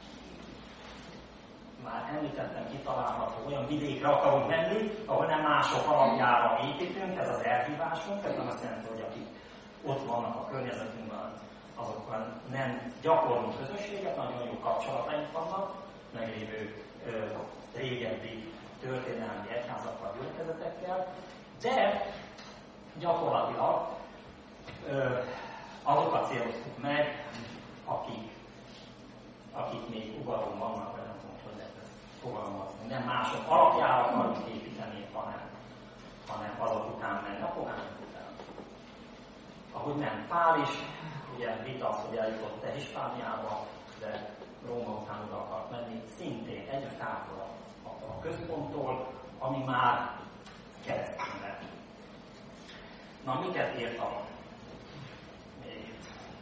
már említettem, kitalálható, olyan vidékre akarunk menni, ahol nem mások alapjára építünk, ez az elhívásunk, ez nem azt jelenti, hogy akik ott vannak a környezetünkben, azokkal nem gyakorlunk közösséget, nagyon jó kapcsolataink vannak, meglévő ö, régebbi történelmi egyházakkal, gyülekezetekkel, de gyakorlatilag ö, azokat céloztuk meg, akik, akik még ugaron vannak, vagy nem tudom, hogy lehet ezt fogalmazni. Nem mások alapjára akarunk építeni, hanem, hanem azok után menni, a pogányok után. Ahogy nem Pál is, ugye vita az, hogy eljutott te Hispániába, de Róma után oda akart menni, szintén egyre távol a, a központtól, ami már keresztény lett. Na, miket írtam? Még.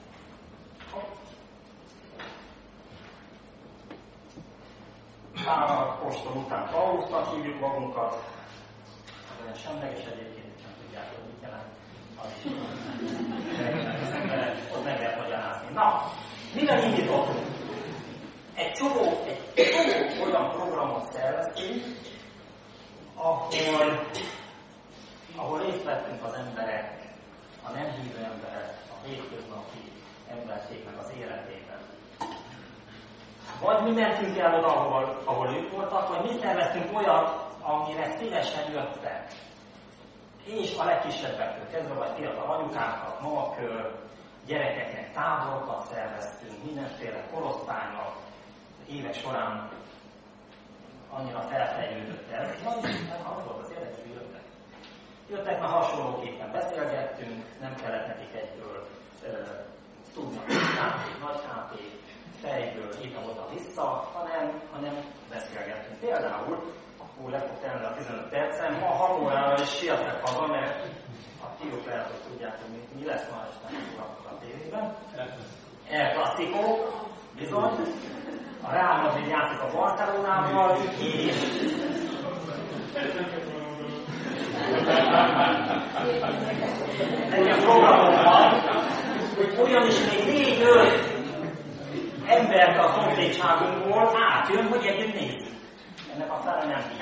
Pál apostol után Paulusnak hívjuk magunkat, olyan semleges egyébként, nem tudják, hogy mit Na, mivel indítottunk? Egy csomó, egy csomó olyan programot szerveztünk, ahol, ahol részt vettünk az emberek, a nem hívő emberek, a hétköznapi emberségnek az életében. Vagy mi mentünk el oda, ahol, ahol ők voltak, vagy mi szerveztünk olyat, amire szívesen jöttek. És a legkisebbektől kezdve, vagy fiatal anyukákat, mamakör, gyerekeknek táborokat szerveztünk, mindenféle korosztálynak, évek során annyira felfejlődött ez. Nem hallott, az érdekes, hogy jöttek. Jöttek, mert hasonlóképpen beszélgettünk, nem kellett nekik egyből uh, tudni há pé, nagy há pé, fejből ide-oda-vissza, hanem, hanem beszélgettünk. Például, akkor le fog tenni a tizenöt percen, ma hat órára is sietnek haza, mert a fiúk lehet, hogy tudják, hogy mi, mi lesz ma este a tévében. El klasszikó, bizony. A Real Madrid játszik a Barcelonával, és nekem programom van, hogy olyan is még négy-öt embert a szomszédságunkból átjön, hogy együtt nézzük. Ennek a fele nem bír.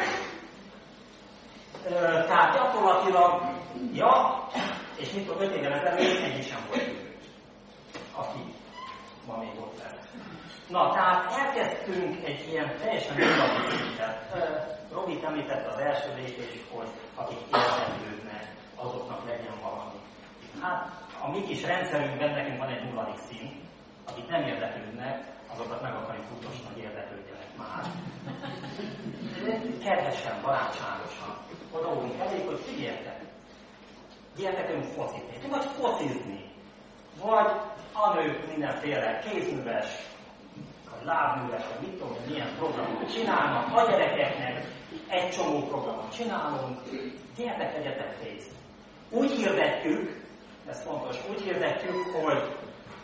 Tehát gyakorlatilag, ja, és mit tudom, öt évvel ezelőtt egyik sem volt jövő, aki ma még ott lesz. Na, tehát elkezdtünk egy ilyen teljesen mindenki szintet. Robi említette az első lépés, hogy akik érdeklődnek, azoknak legyen valami. Hát, a mi kis rendszerünkben nekünk van egy nulladik szint, akik nem érdeklődnek, azokat meg akarjuk utolsó, hogy érdeklődjenek már. Kedvesen, barátságosan odaúrunk elég, hogy figyeljetek, gyertek önk focit nézni, vagy focizni, vagy a nők mindenféle kézműves, vagy lábműves, vagy mit tudom, hogy milyen programot csinálnak, a gyerekeknek egy csomó programot csinálunk, gyertek, vegyetek részt. Úgy hirdetjük, ez fontos, úgy hirdetjük, hogy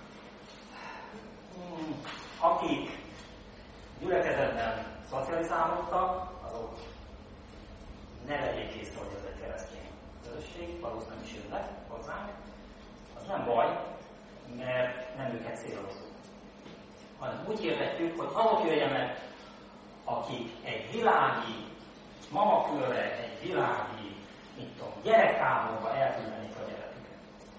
hmm, akik gyülekezetben szocializálódtak, azok ne vegyék észre, hogy ez egy keresztény közösség, valószínűleg is jönnek hozzánk. Az nem baj, mert nem őket célozzuk. Hanem úgy hirdetjük, hogy azok jöjjenek, akik egy világi mamakörre, egy világi, mit tudom, gyerektáborba elküldenik a gyereküket.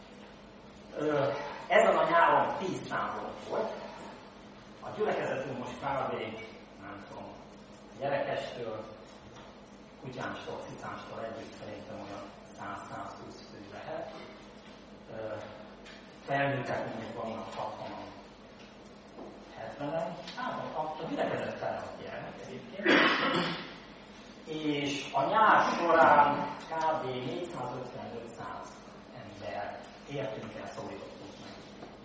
Ezen a nyáron tíz tábor volt. A gyülekezetünk most kb. Nem tudom, gyerekestől, kutyánstól, cicánstól együtt szerintem olyan száz-százhúsz fő lehet. Felnőttek mondjuk vannak hatvanan, hetvenen. Hát a, a gyülekezet felnőtt gyermek egyébként. És a nyár során kb. négyszázötven-ötszáz ember értünk el, szólítottunk meg.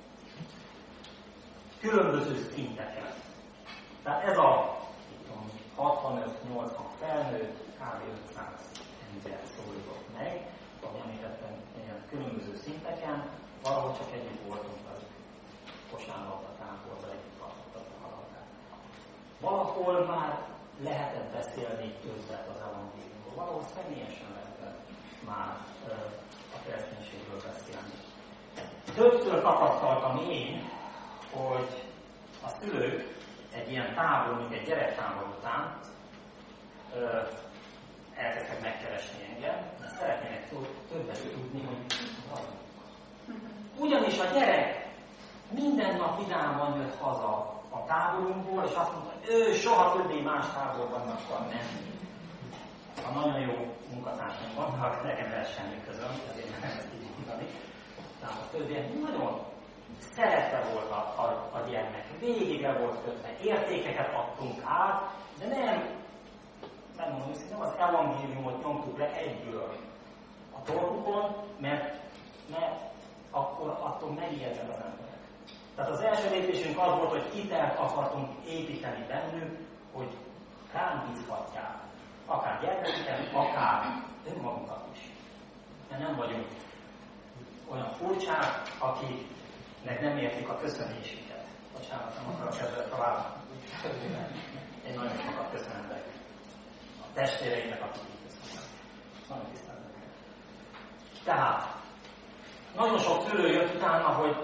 Különböző szinteken. Tehát ez a hatvanöt-nyolcvan felnőtt, kb. ötszáz ember szólított meg, ahogy említettem, ilyen különböző szinteken, valahol csak együtt voltunk az kosárlabda táborban, együtt tartottak a haladát. Valahol már lehetett beszélni többet az evangéliumról, valahol személyesen lehetett már ö, a kereszténységről beszélni. Többször tapasztaltam én, hogy a szülők egy ilyen tábor, mint egy gyerektábor után ö, elkezdtek megkeresni engem, mert szeretnének többet tudni, hogy vagyunk. Ugyanis a gyerek minden nap vidáman jött haza a táborunkból, és azt mondta, hogy ő soha többé más táborban akar menni. A nagyon jó munkatársaim vannak, nekem ez semmi közöm, ezért nem ezt így mondani. Tehát a többiek nagyon szerette volt a, a, a gyermek, végig el volt kötve, értékeket adtunk át, de nem, nem mondom őszintén, nem az evangéliumot nyomtuk le egyből a torkukon, mert, mert akkor attól megijednek az emberek. Tehát az első lépésünk az volt, hogy hitelt akartunk építeni bennük, hogy ránk bízhatják. Akár gyermeküket, akár önmagunkat is. Mert nem vagyunk olyan furcsák, akiknek nem értik a köszönésüket. Bocsánat, nem akarok ezzel tovább. Én nagyon sokat köszönhetek a testvéreimnek, akik így köszönnek. Nagyon tisztelnek. Tehát, nagyon sok szülő jött utána, hogy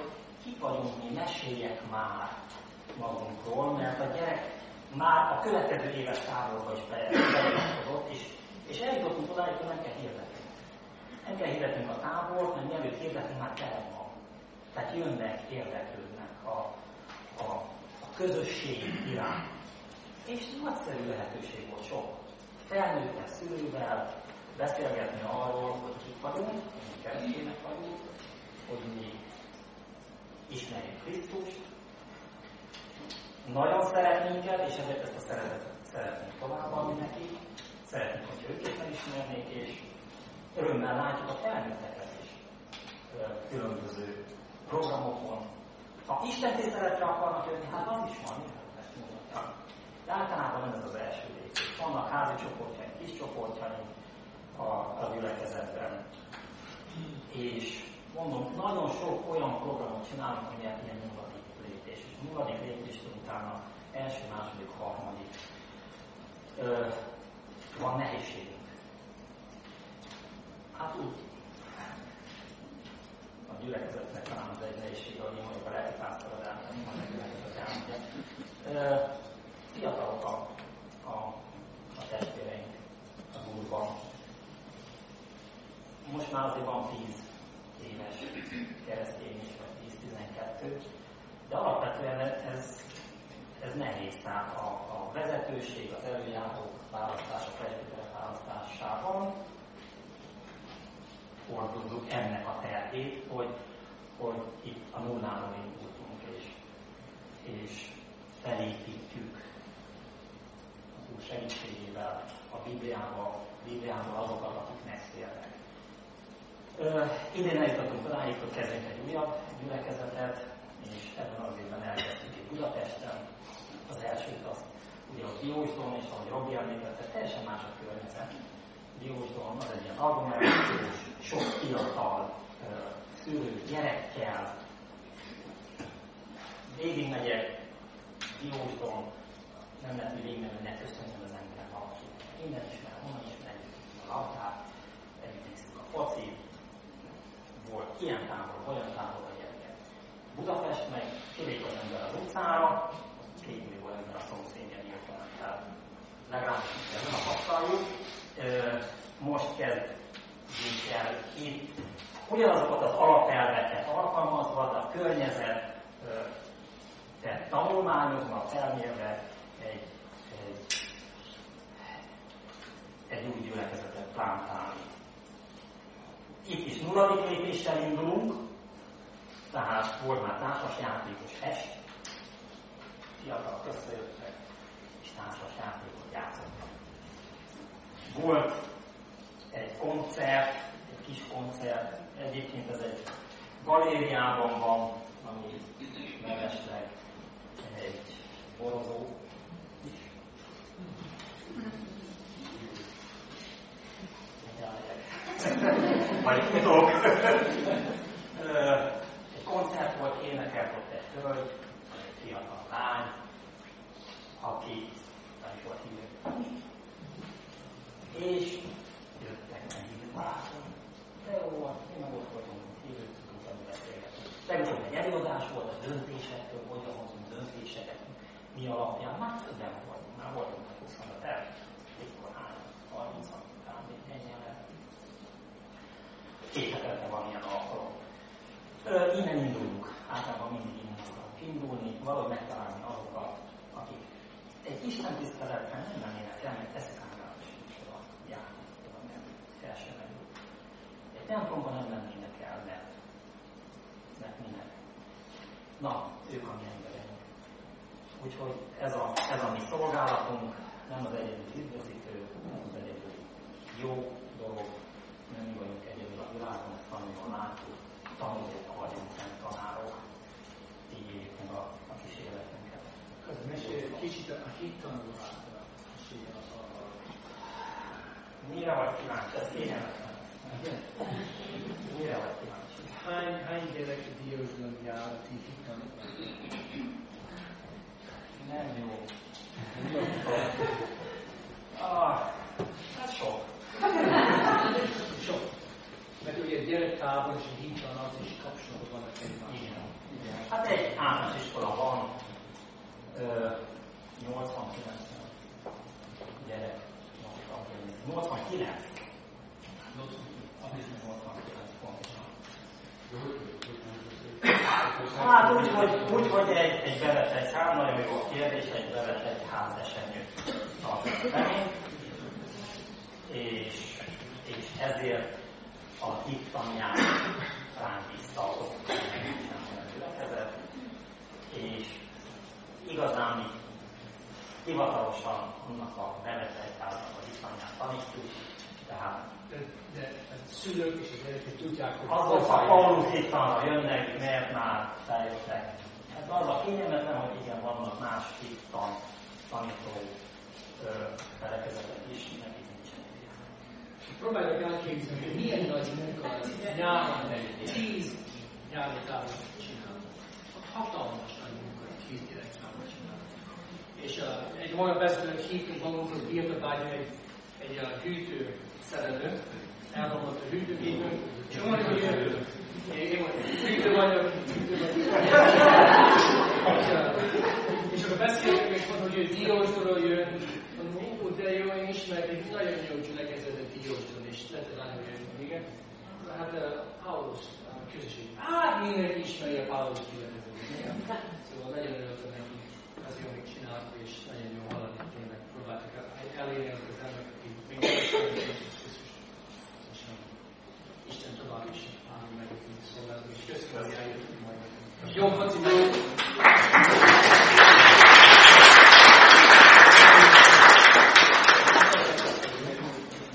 kik vagyunk mi, meséljek már magunkról, mert a gyerek már a következő éves táborba is bejutottott, és, és eljutottunk odáig, hogy nem kell hirdetnünk. Nem kell hirdetnünk a tábort, mert mielőtt hirdetünk, már tele van. Tehát jönnek, érdeklődnek a, a, a közösség iránt. És nagyszerű lehetőség volt sok. Felnőttel, szülővel beszélgetni arról, hogy kik vagyunk, hogy keresztények vagyunk, hogy mi ismerjük Krisztust, nagyon szeret minket, és ezért ezt a szeretetet szeretnénk továbbadni neki, szeretnénk, hogy ők is megismernék, és örömmel látjuk a felnőtteket is különböző programokon. Ha Isten tiszteletre akarnak jönni, hát az is van, ezt mutatja. De általában nem ez az első lépés. Vannak házi csoportjaink, kis csoportjaink a, a gyülekezetben. És mondom, nagyon sok olyan programot csinálunk, ami ilyen nulladik lépés. És nulladik lépés utána első, második, harmadik. Ö, van nehézségünk. Hát úgy. A gyülekezetnek talán az egy nehézség, hogy én vagyok a lelki pásztorodán, nem van a gyülekezet elmondja. Fiatalok a, a, a testvéreink az Úrban. Most már azért van tíz éves keresztény is, vagy tíz-tizenkettő, de alapvetően ez, ez nehéz. Tehát a, a vezetőség, az előjárók választása, a presbiterek választásában hordozzuk ennek a terhét, hogy, hogy itt a nulláról indultunk, és, és felépítjük az Úr segítségével a Bibliával, Bibliával azokat, akik megszélnek. Idén eljutottunk odáig, hogy kezdjünk egy újabb gyülekezetet, és ebben az évben elkezdtük itt Budapesten. Az elsőt azt ugye a Diósdon, és ahogy Robi említette, teljesen más a környezet. Diósdon az egy ilyen agglomerációs, sok fiatal szülő gyerekkel. Végig megyek Diósdon, nem lehet, hogy végigmenni, ne köszönjön az ember valaki. Minden ismer, honnan ismer, a labdát, elviszünk a focit. Volt ilyen távol, olyan távol a gyereket. Budapest meg kilép az ember az utcára, két millió ember a szomszédja nyilván. Tehát legalábbis ezt nem tapasztaljuk. Most kezdjünk el itt ugyanazokat az alapelveket alkalmazva, de a környezet tehát tanulmányozva, felmérve egy, egy, egy új gyülekezetet plántálni. Itt is nulladik lépéssel indulunk, tehát volt már társas játékos est, fiatalok összejöttek, és társas játékot játszottak. Volt egy koncert, egy kis koncert, egyébként ez egy galériában van, ami mellesleg egy borozó is. Majd futok. Egy koncert volt, énekelt ott egy hölgy, egy fiatal lány, aki nem is volt hívő. És jöttek meg hívő barátok. De jó volt, én meg ott voltunk, hívők tudunk beszélgetni. Legutóbb egy előadás volt a döntésekről, hogyan hozunk döntéseket, mi alapján. Már többen voltunk, már voltunk meg huszonöt el, mikor hány, harminc, talán még ennyien lehet. Két hetente van ilyen alkalom. Innen indulunk, általában mindig innen akarunk indulni, valahogy megtalálni azokat, akik egy Isten tiszteletben nem mennének el, mert teszik át is micsoda járni, mert fel sem menjük. Egy templomban nem mennének el, mert, mert minek. Na, ők a mi embereink. Úgyhogy ez a, ez a mi szolgálatunk, nem az egyedül üdvözítő, nem az egyedül jó dolog, nem mi vagyunk egyedül a világon, ezt nagyon jól látjuk, tanulók vagyunk, nem tanárok, így éljük meg a, a kis életünket. Mesélj egy kicsit a hit tanulására. Mire vagy kíváncsi? Ez kényelmetlen. Mire vagy kíváncsi? Hány, hány gyerek Diósdon jár a ti hit tanulásra? Nem jó. Ah, hát sok. Sok. Mert ugye gyerektábor és a hit tanulás is kapcsolatban vannak egymással. Igen, igen. nyolcvankilencben gyerek, nyolcvankilenc. nyolcvankilenc pontosan. Hát úgy, hogy, úgy, hogy egy, egy bevet egy szám, nagyon jó a kérdés, egy bevet egy házesenyőt a remény, és, és ezért a hittanját ránk bízta a gyülekezet, és igazán mi hivatalosan annak a bevet egyháznak a hittanját tanítjuk, tehát De, de a szülők és az gyerekek tudják, hogy azok a Paulus hittanra jönnek, mert már feljöttek. Hát az a kényelmetlen, hogy igen, vannak más hittan tanító felekezetek is, nekik nincsenek. Próbáljuk elképzelni, hogy milyen nagy munka az nyáron, tíz nyári távokat csinálni. Hatalmas nagy munka, tíz gyerekszámot csinálni. És uh, egy olyan vezetőnek hívtunk magunkhoz, bírta vágyni egy, egy uh, hűtő szerelő, elromlott a hűtőgépünk, és mondjuk, hogy jövő. Én mondjuk, hűtő vagyok, hűtő vagyok. És akkor beszéltünk, és mondom, hogy ő Diósdóról jön, mondom, ó, de jó, én ismerek egy nagyon jó gyülekezetet Diósdón, és lehet látni, hogy jön, igen. Hát a Paulus közösség. Hát mindenki ismeri a Paulus gyülekezetet. Szóval nagyon örültem neki, az jó, amit csinált, és nagyon jó haladni tényleg próbáltak elérni azok az emberek, akik még nem ismerik. Isten tovább is állni meg, mint szolgáltuk, és köszönöm, hogy eljöttünk majd. Jó, Haci,